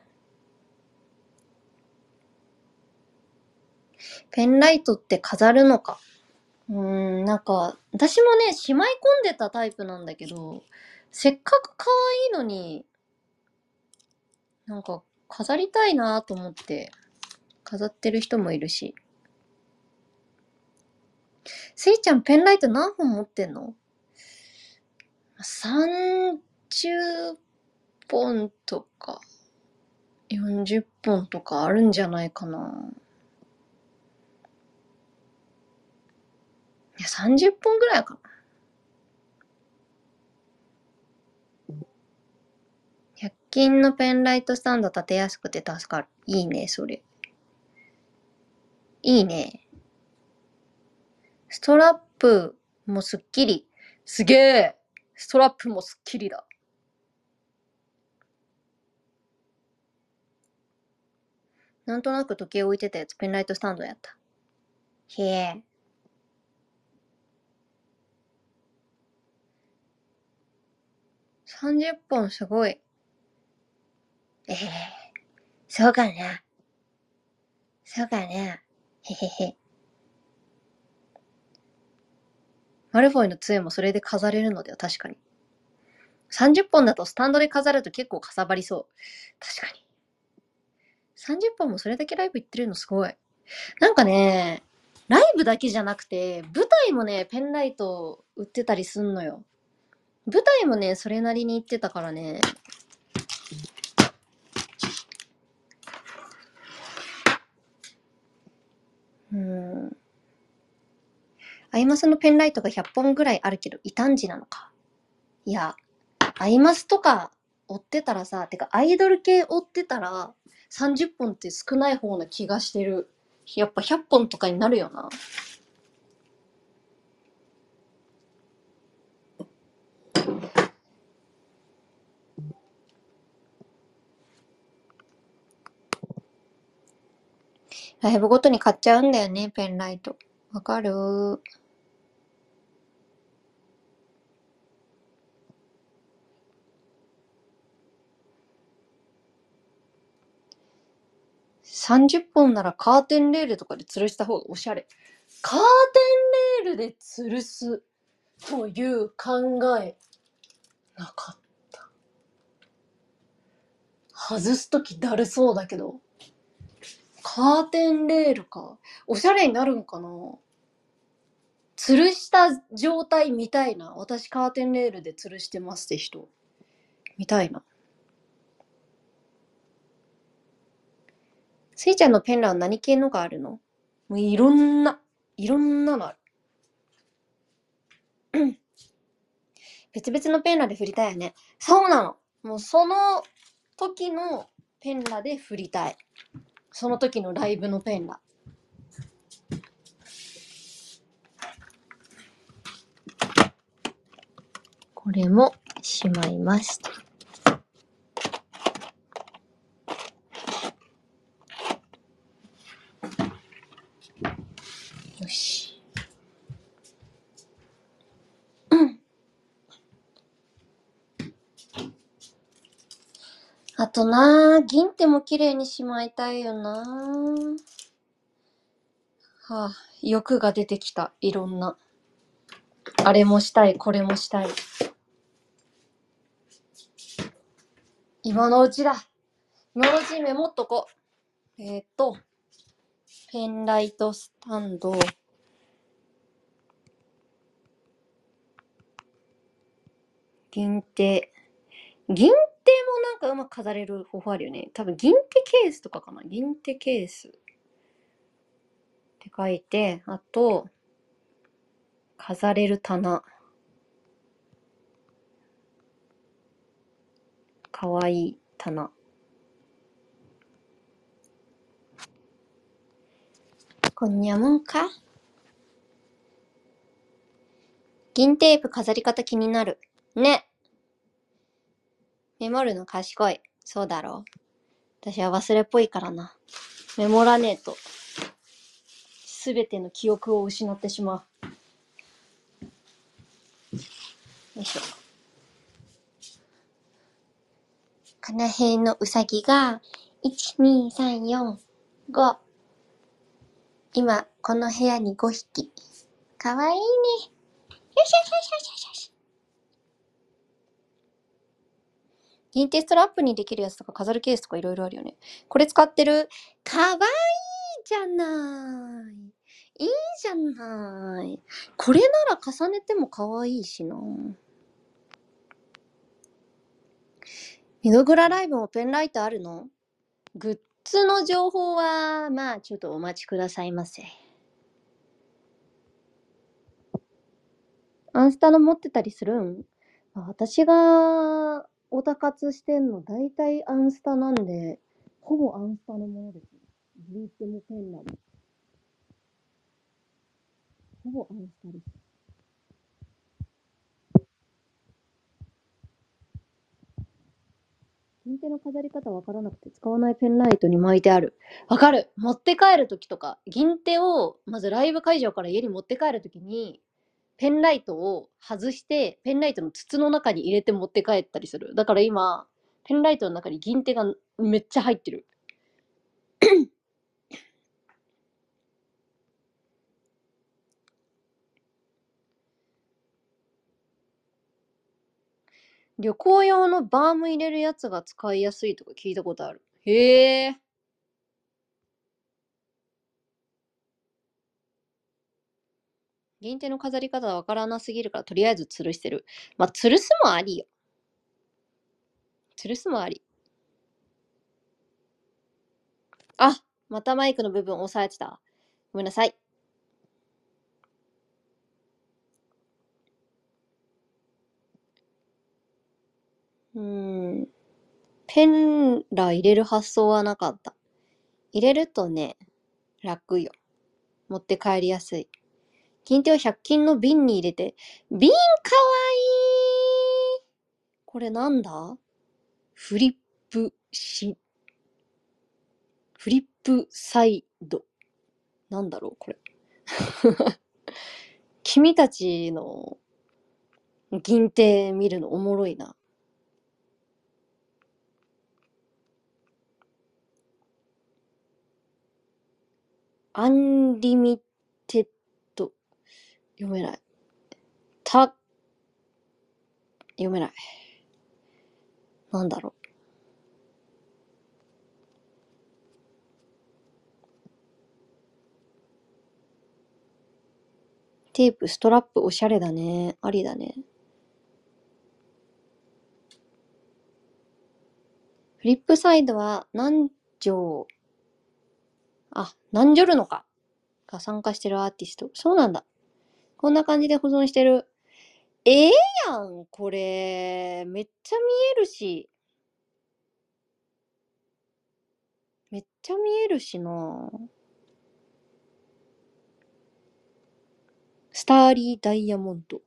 Speaker 1: ペンライトって飾るのか。なんか、私もね、しまい込んでたタイプなんだけど、せっかく可愛いのに、なんか飾りたいなと思って飾ってる人もいるし。せいちゃんペンライト何本持ってんの？ 30 本とか40本とかあるんじゃないかな。いや、30本ぐらいかな。100均のペンライトスタンド立てやすくて助かる。いいね、それ。いいね。ストラップもすっきり。すげえ。ストラップもすっきりだ。なんとなく時計置いてたやつペンライトスタンドやった。へえ。30本すごい。そうかな。そうかな。へへへ。マルフォイの杖もそれで飾れるのでは確かに。30本だとスタンドで飾ると結構かさばりそう。確かに。30本もそれだけライブ行ってるのすごい。なんかね、ライブだけじゃなくて、舞台もね、ペンライト売ってたりすんのよ。舞台もね、それなりに行ってたからね。アイマスのペンライトが100本ぐらいあるけど、異端児なのか。いや、アイマスとか追ってたらさ、てかアイドル系追ってたら、30本って少ない方な気がしてる。やっぱ100本とかになるよな。ライブごとに買っちゃうんだよね、ペンライト。わかるー。30本ならカーテンレールとかで吊るした方がおしゃれ。カーテンレールで吊るすという考えなかった。外すときだるそうだけど。カーテンレールか。おしゃれになるんかな？吊るした状態みたいな。私カーテンレールで吊るしてますって人。みたいな。スイちゃんのペンラは何系のがあるの？もういろんなのある。別々のペンラで振りたいよね。そうなの。もうその時のペンラで振りたい。その時のライブのペンラ。これもしまいました。よし。 あとなぁ、銀手も綺麗にしまいたいよなぁ。はあ、欲が出てきた。いろんな。あれもしたい、これもしたい。今のうちだ。今のうちにメモっとこう。ペンライトスタンド。銀手。銀手もなんかうまく飾れる方法あるよね。多分銀手ケースとかかな。銀手ケース。って書いて、あと、飾れる棚。かわいい棚。こんにゃもんか。銀テープ飾り方気になる。ね。メモるの賢い。そうだろう。私は忘れっぽいからな。メモらねえと、すべての記憶を失ってしまう。よいしょ。この辺のうさぎが、1、2、3、4、5。今、この部屋に5匹。かわいいね。よしよしよしよしよし。銀テストラップにできるやつとか飾るケースとかいろいろあるよね。これ使ってる。かわいいじゃない。いいじゃない。これなら重ねてもかわいいしな。ミノグラライブもペンライトあるの？グッズの情報は、まあちょっとお待ちくださいませ。アンスタの持ってたりするん？私がオタ活してんの大体アンスタなんで、ほぼアンスタのものです。グッズもペンなり。ほぼアンスタです。銀手の飾り方わからなくて使わないペンライトに巻いてある。わかる。持って帰るときとか、銀手をまずライブ会場から家に持って帰るときに、ペンライトを外して、ペンライトの筒の中に入れて持って帰ったりする。だから今、ペンライトの中に銀手がめっちゃ入ってる。旅行用のバーム入れるやつが使いやすいとか聞いたことある。へえ。銀手の飾り方わからなすぎるからとりあえず吊るしてる。まあ、吊るすもありよ。吊るすもあり。あ、またマイクの部分押さえてた。ごめんなさい。ペンラ入れる発想はなかった。入れるとね、楽よ。持って帰りやすい。金手を100均の瓶に入れて、瓶かわいい。これなんだ？フリップサイド。なんだろうこれ。君たちの銀手見るのおもろいな。アンリミテッド。読めない。読めない。なんだろう。テープ、ストラップ、おしゃれだね。ありだね。フリップサイドは何ジョルノか。が参加してるアーティスト。そうなんだ。こんな感じで保存してる。ええやん、これ。めっちゃ見えるし。めっちゃ見えるしな。スターリーダイヤモンド。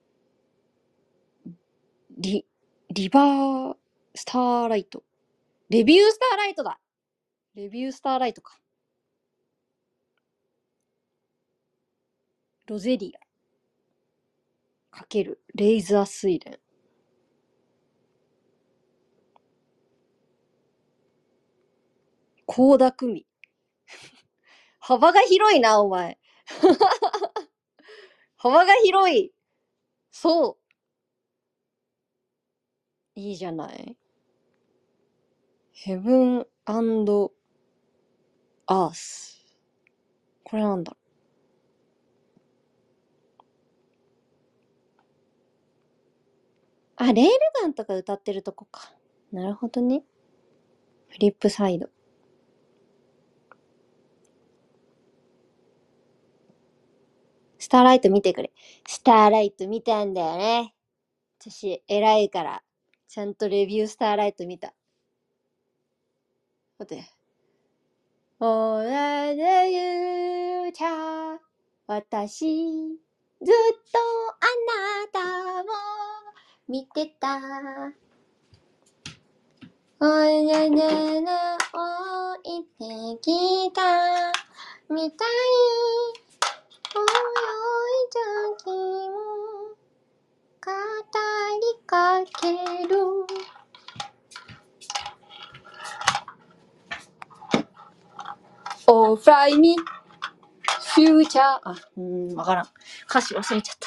Speaker 1: リバースターライト。レビュースターライトだ。レビュースターライトか。ロゼリア。かける。レイザー睡蓮。 倖田來未。幅が広いな、お前。幅が広い。そう。いいじゃない。ヘブン&アース。これなんだ。あ、レールガンとか歌ってるとこか。なるほどね。フリップサイド。スターライト見てくれ。スターライト見たんだよね。私、偉いから。ちゃんとレビュースターライト見た。待って。おらでゆうちゃ、私、ずっとあなたを見てた。おらでな置いてきた。みたい。おい時も語りかける。Oh, fly me, future. あ、わからん。歌詞忘れちゃった。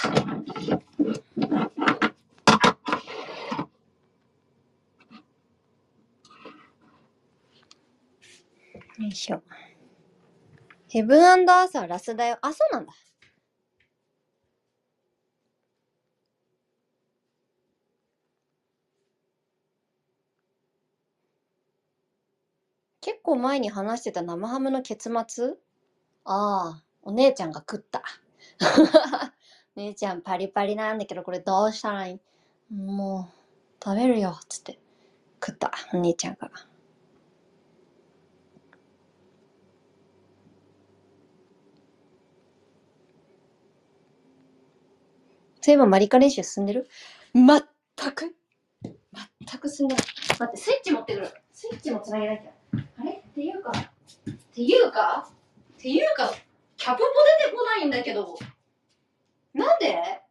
Speaker 1: よいしょ。ヘブン&アースはラスだよ。あ、そうなんだ。結構前に話してた生ハムの結末？ああ、お姉ちゃんが食った。姉ちゃんパリパリなんだけどこれどうしたらいい？もう食べるよっつって食った、お姉ちゃんが。そういえばマリカ練習進んでる？全く進んでない。待って、スイッチ持ってくる。スイッチもつなげなきゃ。あれっていうか、キャプポ出てこないんだけど。なんで？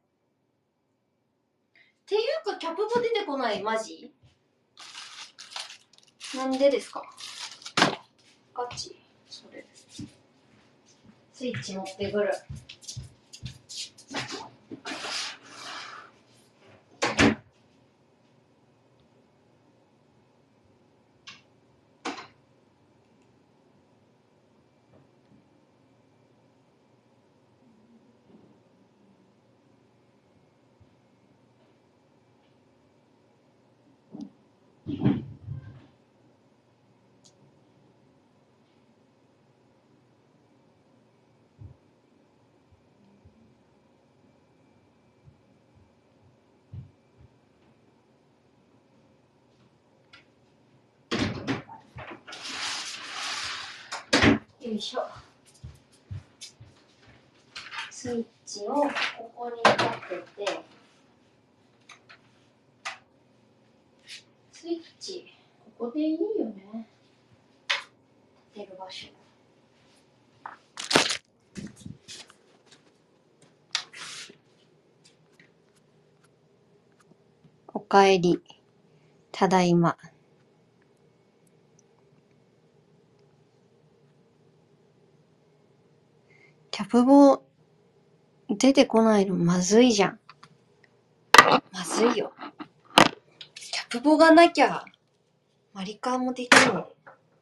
Speaker 1: っていうか、キャプポ出てこない、マジ？なんでですか？ガチ？それ。スイッチ持ってくる。よいしょ。スイッチをここに立てて、スイッチ、ここでいいよね。立てる場所。おかえり。ただいま。キャプボ出てこないのまずいじゃん。まずいよ。キャプボがなきゃマリカーもできるの。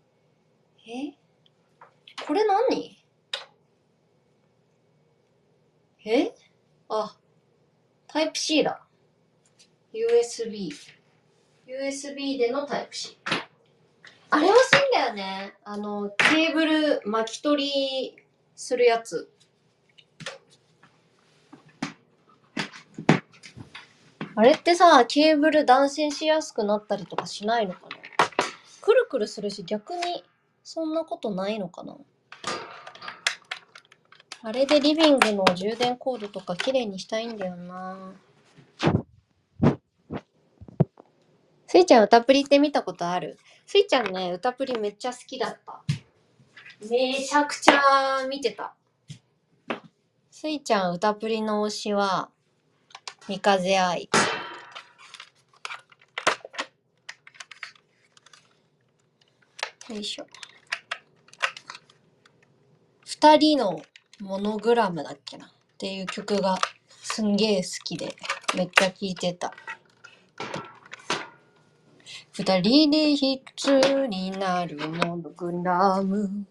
Speaker 1: これ何？あ、タイプ C だ。USB でのタイプ C。あれ欲しいんだよね。ケーブル巻き取りするやつ。あれってさ、ケーブル断線しやすくなったりとかしないのかな？くるくるするし、逆にそんなことないのかな？あれでリビングの充電コードとか綺麗にしたいんだよな。スイちゃん歌プリって見たことある？スイちゃんね、歌プリめっちゃ好きだった。めちゃくちゃ見てた。スイちゃん歌プリの推しは、三風愛。よいしょ。 二人のモノグラムだっけなっていう曲がすんげえ好きでめっちゃ聴いてた。二人で一つになるモノグラム。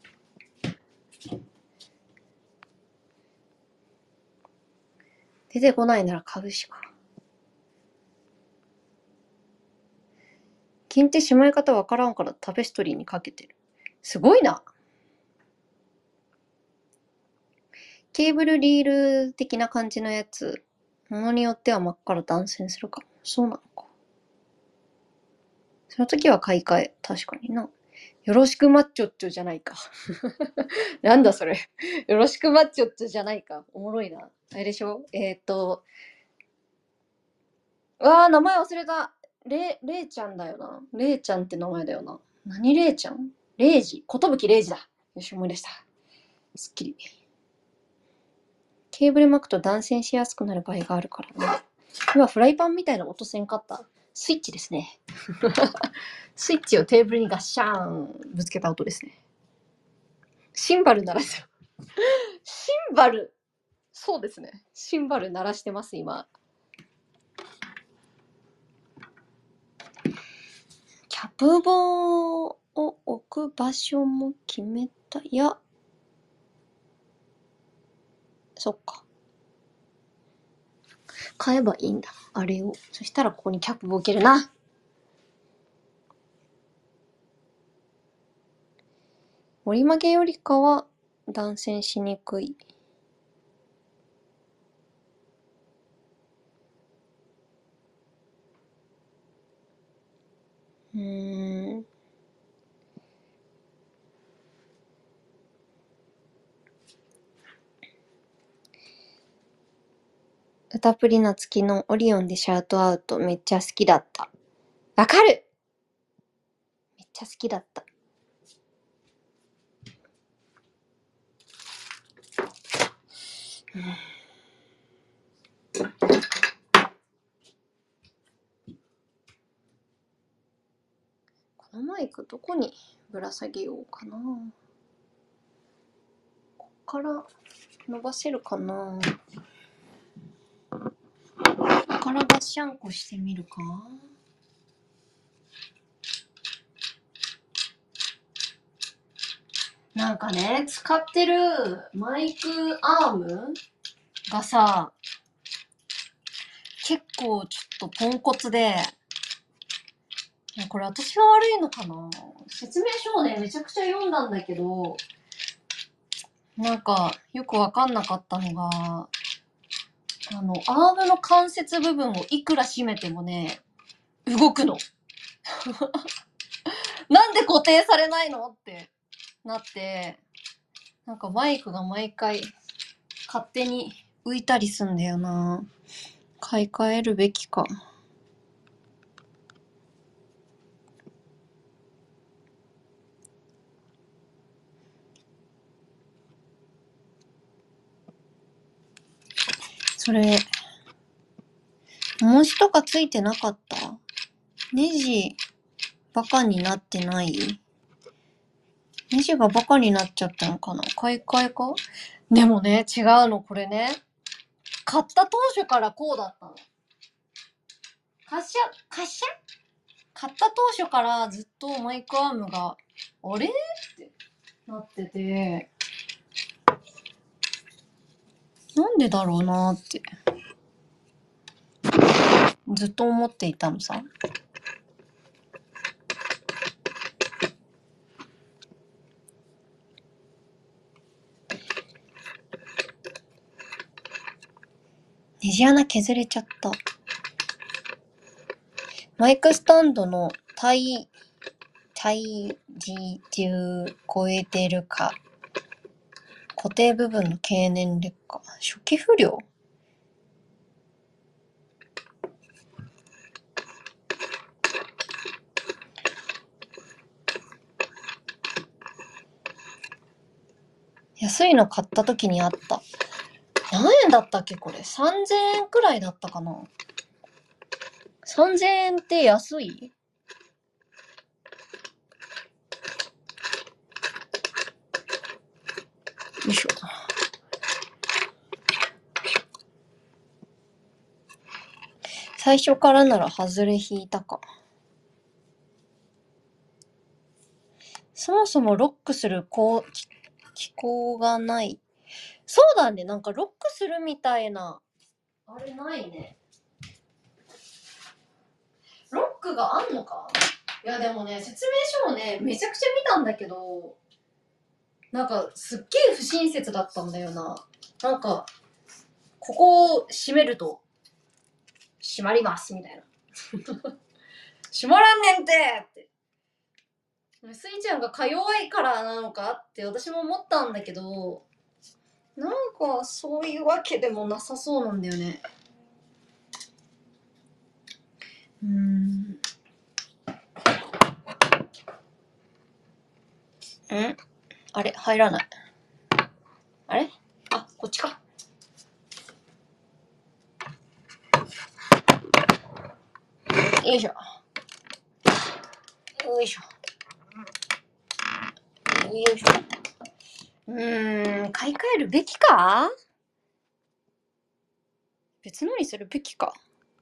Speaker 1: 出てこないなら買うしか。金ってしまい方わからんからタペストリーにかけてる。すごいな。ケーブルリール的な感じのやつ、ものによっては真っ赤から断線するかも。そうなのか。その時は買い替え。確かにな。よろしくマッチョッチョじゃないか。なんだそれ。よろしくマッチョッチョじゃないか。おもろいな。あれでしょ名前忘れた。れいちゃんだよな。れいちゃんって名前だよな。何れいちゃん？れいじ。ことぶきれいじだ。よし、思い出した。すっきり。ケーブル巻くと断線しやすくなる場合があるからな。今フライパンみたいな音せんかった？スイッチですね。スイッチをテーブルにガッシャーンぶつけた音ですね。シンバル鳴らすよ。シンバル。そうですね。シンバル鳴らしてます、今。キャプ棒を置く場所も決めた。いや。そっか。買えばいいんだ。あれを。そしたらここにキャップを置けるな。折り曲げよりかは断線しにくい。歌プリナ月のオリオンでシャウトアウトめっちゃ好きだった。わかる！めっちゃ好きだった。このマイクどこにぶら下げようかな。こっから伸ばせるかな。こっからガッシャンコしてみるか。なんかね、使ってるマイクアームがさ、結構ちょっとポンコツで、これ私が悪いのかな。説明書をね、めちゃくちゃ読んだんだけど、なんかよくわかんなかったのが、アームの関節部分をいくら締めてもね、動くの。なんで固定されないのってなって、なんかマイクが毎回勝手に浮いたりすんだよな。買い替えるべきか。それ、重しとかついてなかった？ネジバカになってない？ネジがバカになっちゃったのかな？買い替えか？でもね、違うの、これね。買った当初からこうだったの。買った当初からずっとマイクアームが、あれってなってて、なんでだろうなって、ずっと思っていたのさ。ネジ穴削れちゃった。マイクスタンドの体重超えてるか。固定部分の経年劣化。初期不良？安いの買った時にあった。何円だったっけこれ。3000円くらいだったかな。3000円って安い？ よいしょ。最初からなら外れ引いたか。そもそもロックする機構がない。そうだね、なんかロックするみたいな、あれないね。ロックがあんのか？いやでもね、説明書をね、めちゃくちゃ見たんだけど、なんかすっげえ不親切だったんだよな。なんか、ここを閉めると、閉まりますみたいな。閉まらんねんてって。スイちゃんがか弱いからなのかって私も思ったんだけど、なんかそういうわけでもなさそうなんだよね。あれ入らない。あれあ、こっちか。よいしょ。よいしょ。よいしょ。買い替えるべきか？別のにするべきか。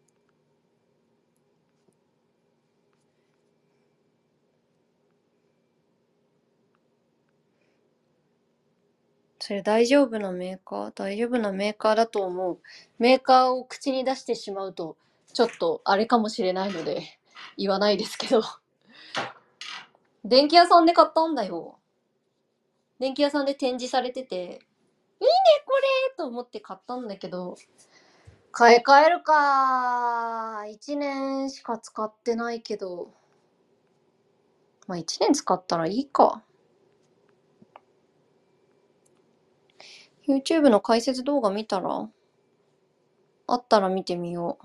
Speaker 1: それ大丈夫なメーカー？大丈夫なメーカーだと思う。メーカーを口に出してしまうと、ちょっとあれかもしれないので、言わないですけど。電気屋さんで買ったんだよ。電気屋さんで展示されてて、いいねこれと思って買ったんだけど、買い替えるか。1年しか使ってないけど、まあ1年使ったらいいか。YouTube の解説動画見たら？あったら見てみよ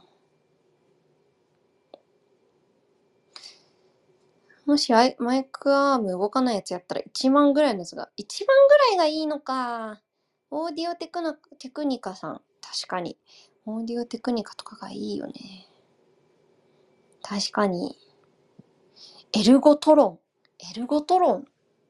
Speaker 1: う。もしマイクアーム動かないやつやったら1万ぐらいのやつが、1万ぐらいがいいのか。オーディオテクニカさん。確かに。オーディオテクニカとかがいいよね。確かに。エルゴトロン。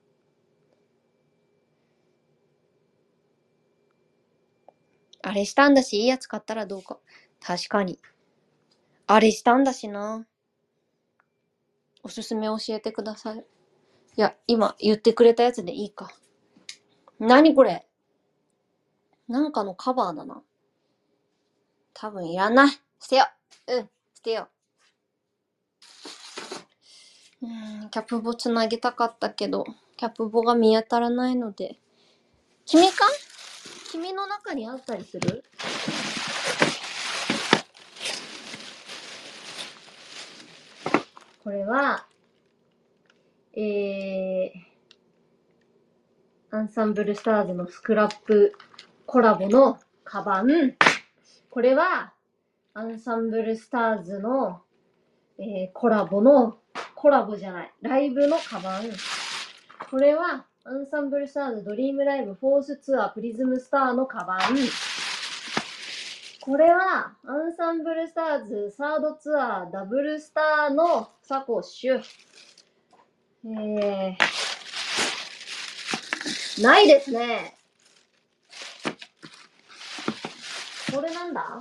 Speaker 1: あれしたんだし、いいやつ買ったらどうか。確かに。あれしたんだしな。おすすめ教えてください。いや、今言ってくれたやつでいいか。何これ？なんかのカバーだな。多分いらない。捨てよ。捨てよ。キャプボつなげたかったけど、キャプボが見当たらないので。君の中にあったりする？これは、アンサンブルスターズのスクラップコラボのカバン。これは、アンサンブルスターズの、コラボじゃない、ライブのカバン。これは、アンサンブルスターズドリームライブフォースツアープリズムスターのカバン。これは、アンサンブルスターズサードツアーダブルスターのサコッシュ。ないですね。これなんだ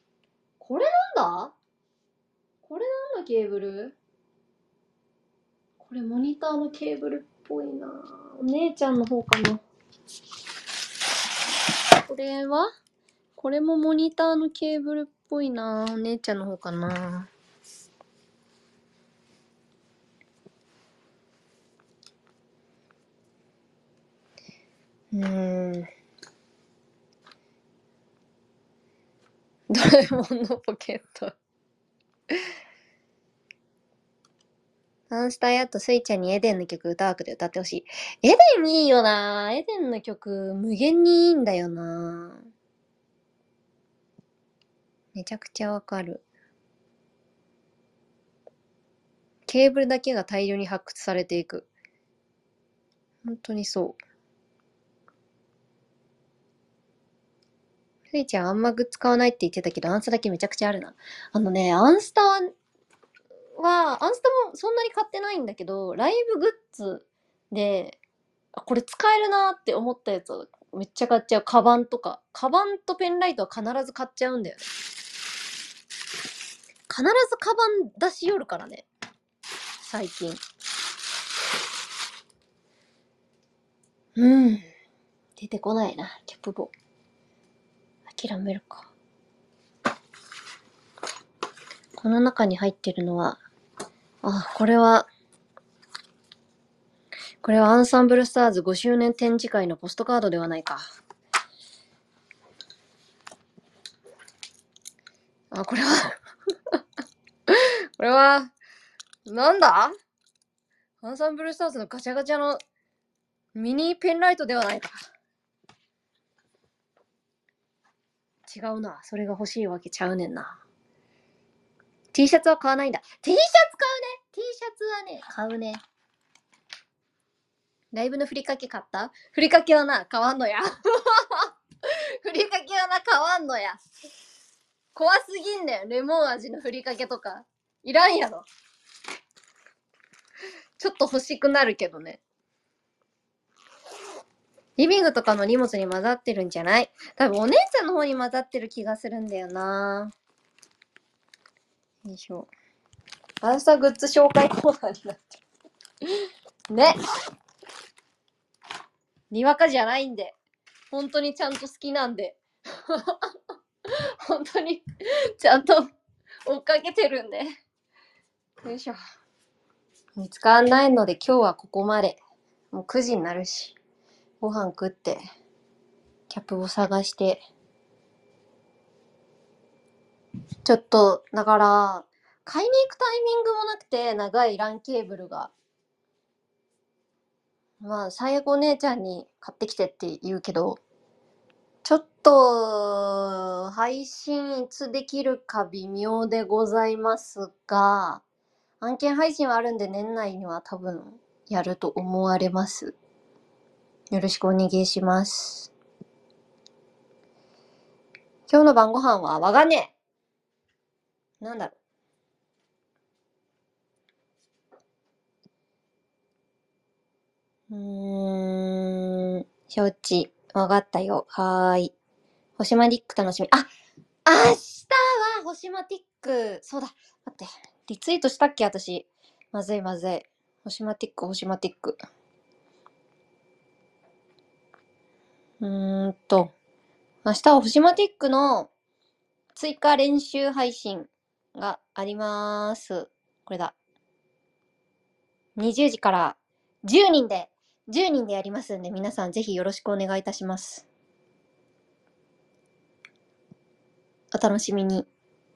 Speaker 1: ケーブル？これモニターのケーブルっぽいな。お姉ちゃんの方かな。これもモニターのケーブルっぽいな。お姉ちゃんの方かな。ドラえもんのポケット。アンスタやっとスイちゃんにエデンの曲歌わくで歌ってほしい。エデンいいよな。エデンの曲無限にいいんだよな。めちゃくちゃわかる。ケーブルだけが大量に発掘されていく。本当にそう。スイちゃんあんまグッズ買わないって言ってたけど、アンスタだけめちゃくちゃあるな。アンスタもそんなに買ってないんだけど、ライブグッズで、これ使えるなって思ったやつをめっちゃ買っちゃう。カバンとか。カバンとペンライトは必ず買っちゃうんだよね。必ずカバン出し寄るからね。最近。出てこないな、キャップボ。諦めるか。この中に入ってるのは、これはアンサンブルスターズ5周年展示会のポストカードではないか。これはこれは、なんだ？アンサンブルスターズのガチャガチャのミニペンライトではないか。違うな。それが欲しいわけちゃうねんな。T シャツは買わないんだ。T シャツ買うね。T シャツはね、買うね。ライブのふりかけ買った？ふりかけはな、買わんのや。ふりかけはな、買わんのや。怖すぎんねん。レモン味のふりかけとか。いらんやろ。ちょっと欲しくなるけどね。リビングとかの荷物に混ざってるんじゃない？多分お姉ちゃんの方に混ざってる気がするんだよな。よいしょ。アンサーグッズ紹介コーナーになってる。ね。にわかじゃないんで。本当にちゃんと好きなんで。本当にちゃんと追っかけてるんで。よいしょ。見つかんないので今日はここまで。もう9時になるし。ご飯食って、キャップを探して。ちょっと、だから、買いに行くタイミングもなくて、長い LAN ケーブルが。まあ、最後姉ちゃんに買ってきてって言うけど、ちょっと、配信いつできるか微妙でございますが、案件配信はあるんで年内には多分やると思われます。よろしくお願いします。今日の晩ご飯はわかんねえ。なんだろう。承知。わかったよ。はーい。星間ディック楽しみ。明日は星間ティック。そうだ。待って。リツイートしたっけ私。まずいまずい。星間ティック、星間ティック。明日は星間ティックの追加練習配信があります。これだ。20時から10人でやりますんで、皆さんぜひよろしくお願いいたします。お楽しみに。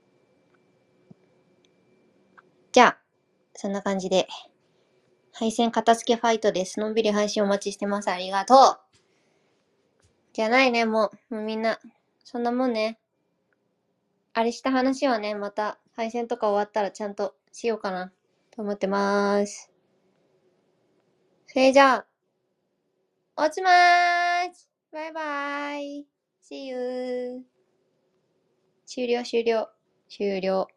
Speaker 1: じゃあ、そんな感じで、配線片付けファイトです。のんびり配信お待ちしてます。ありがとう。じゃないね、もうみんな、そんなもんね。あれした話はね、また配線とか終わったらちゃんとしようかなと思ってまーす。それじゃあ、おつまーす。バイバイ。See you. 終了。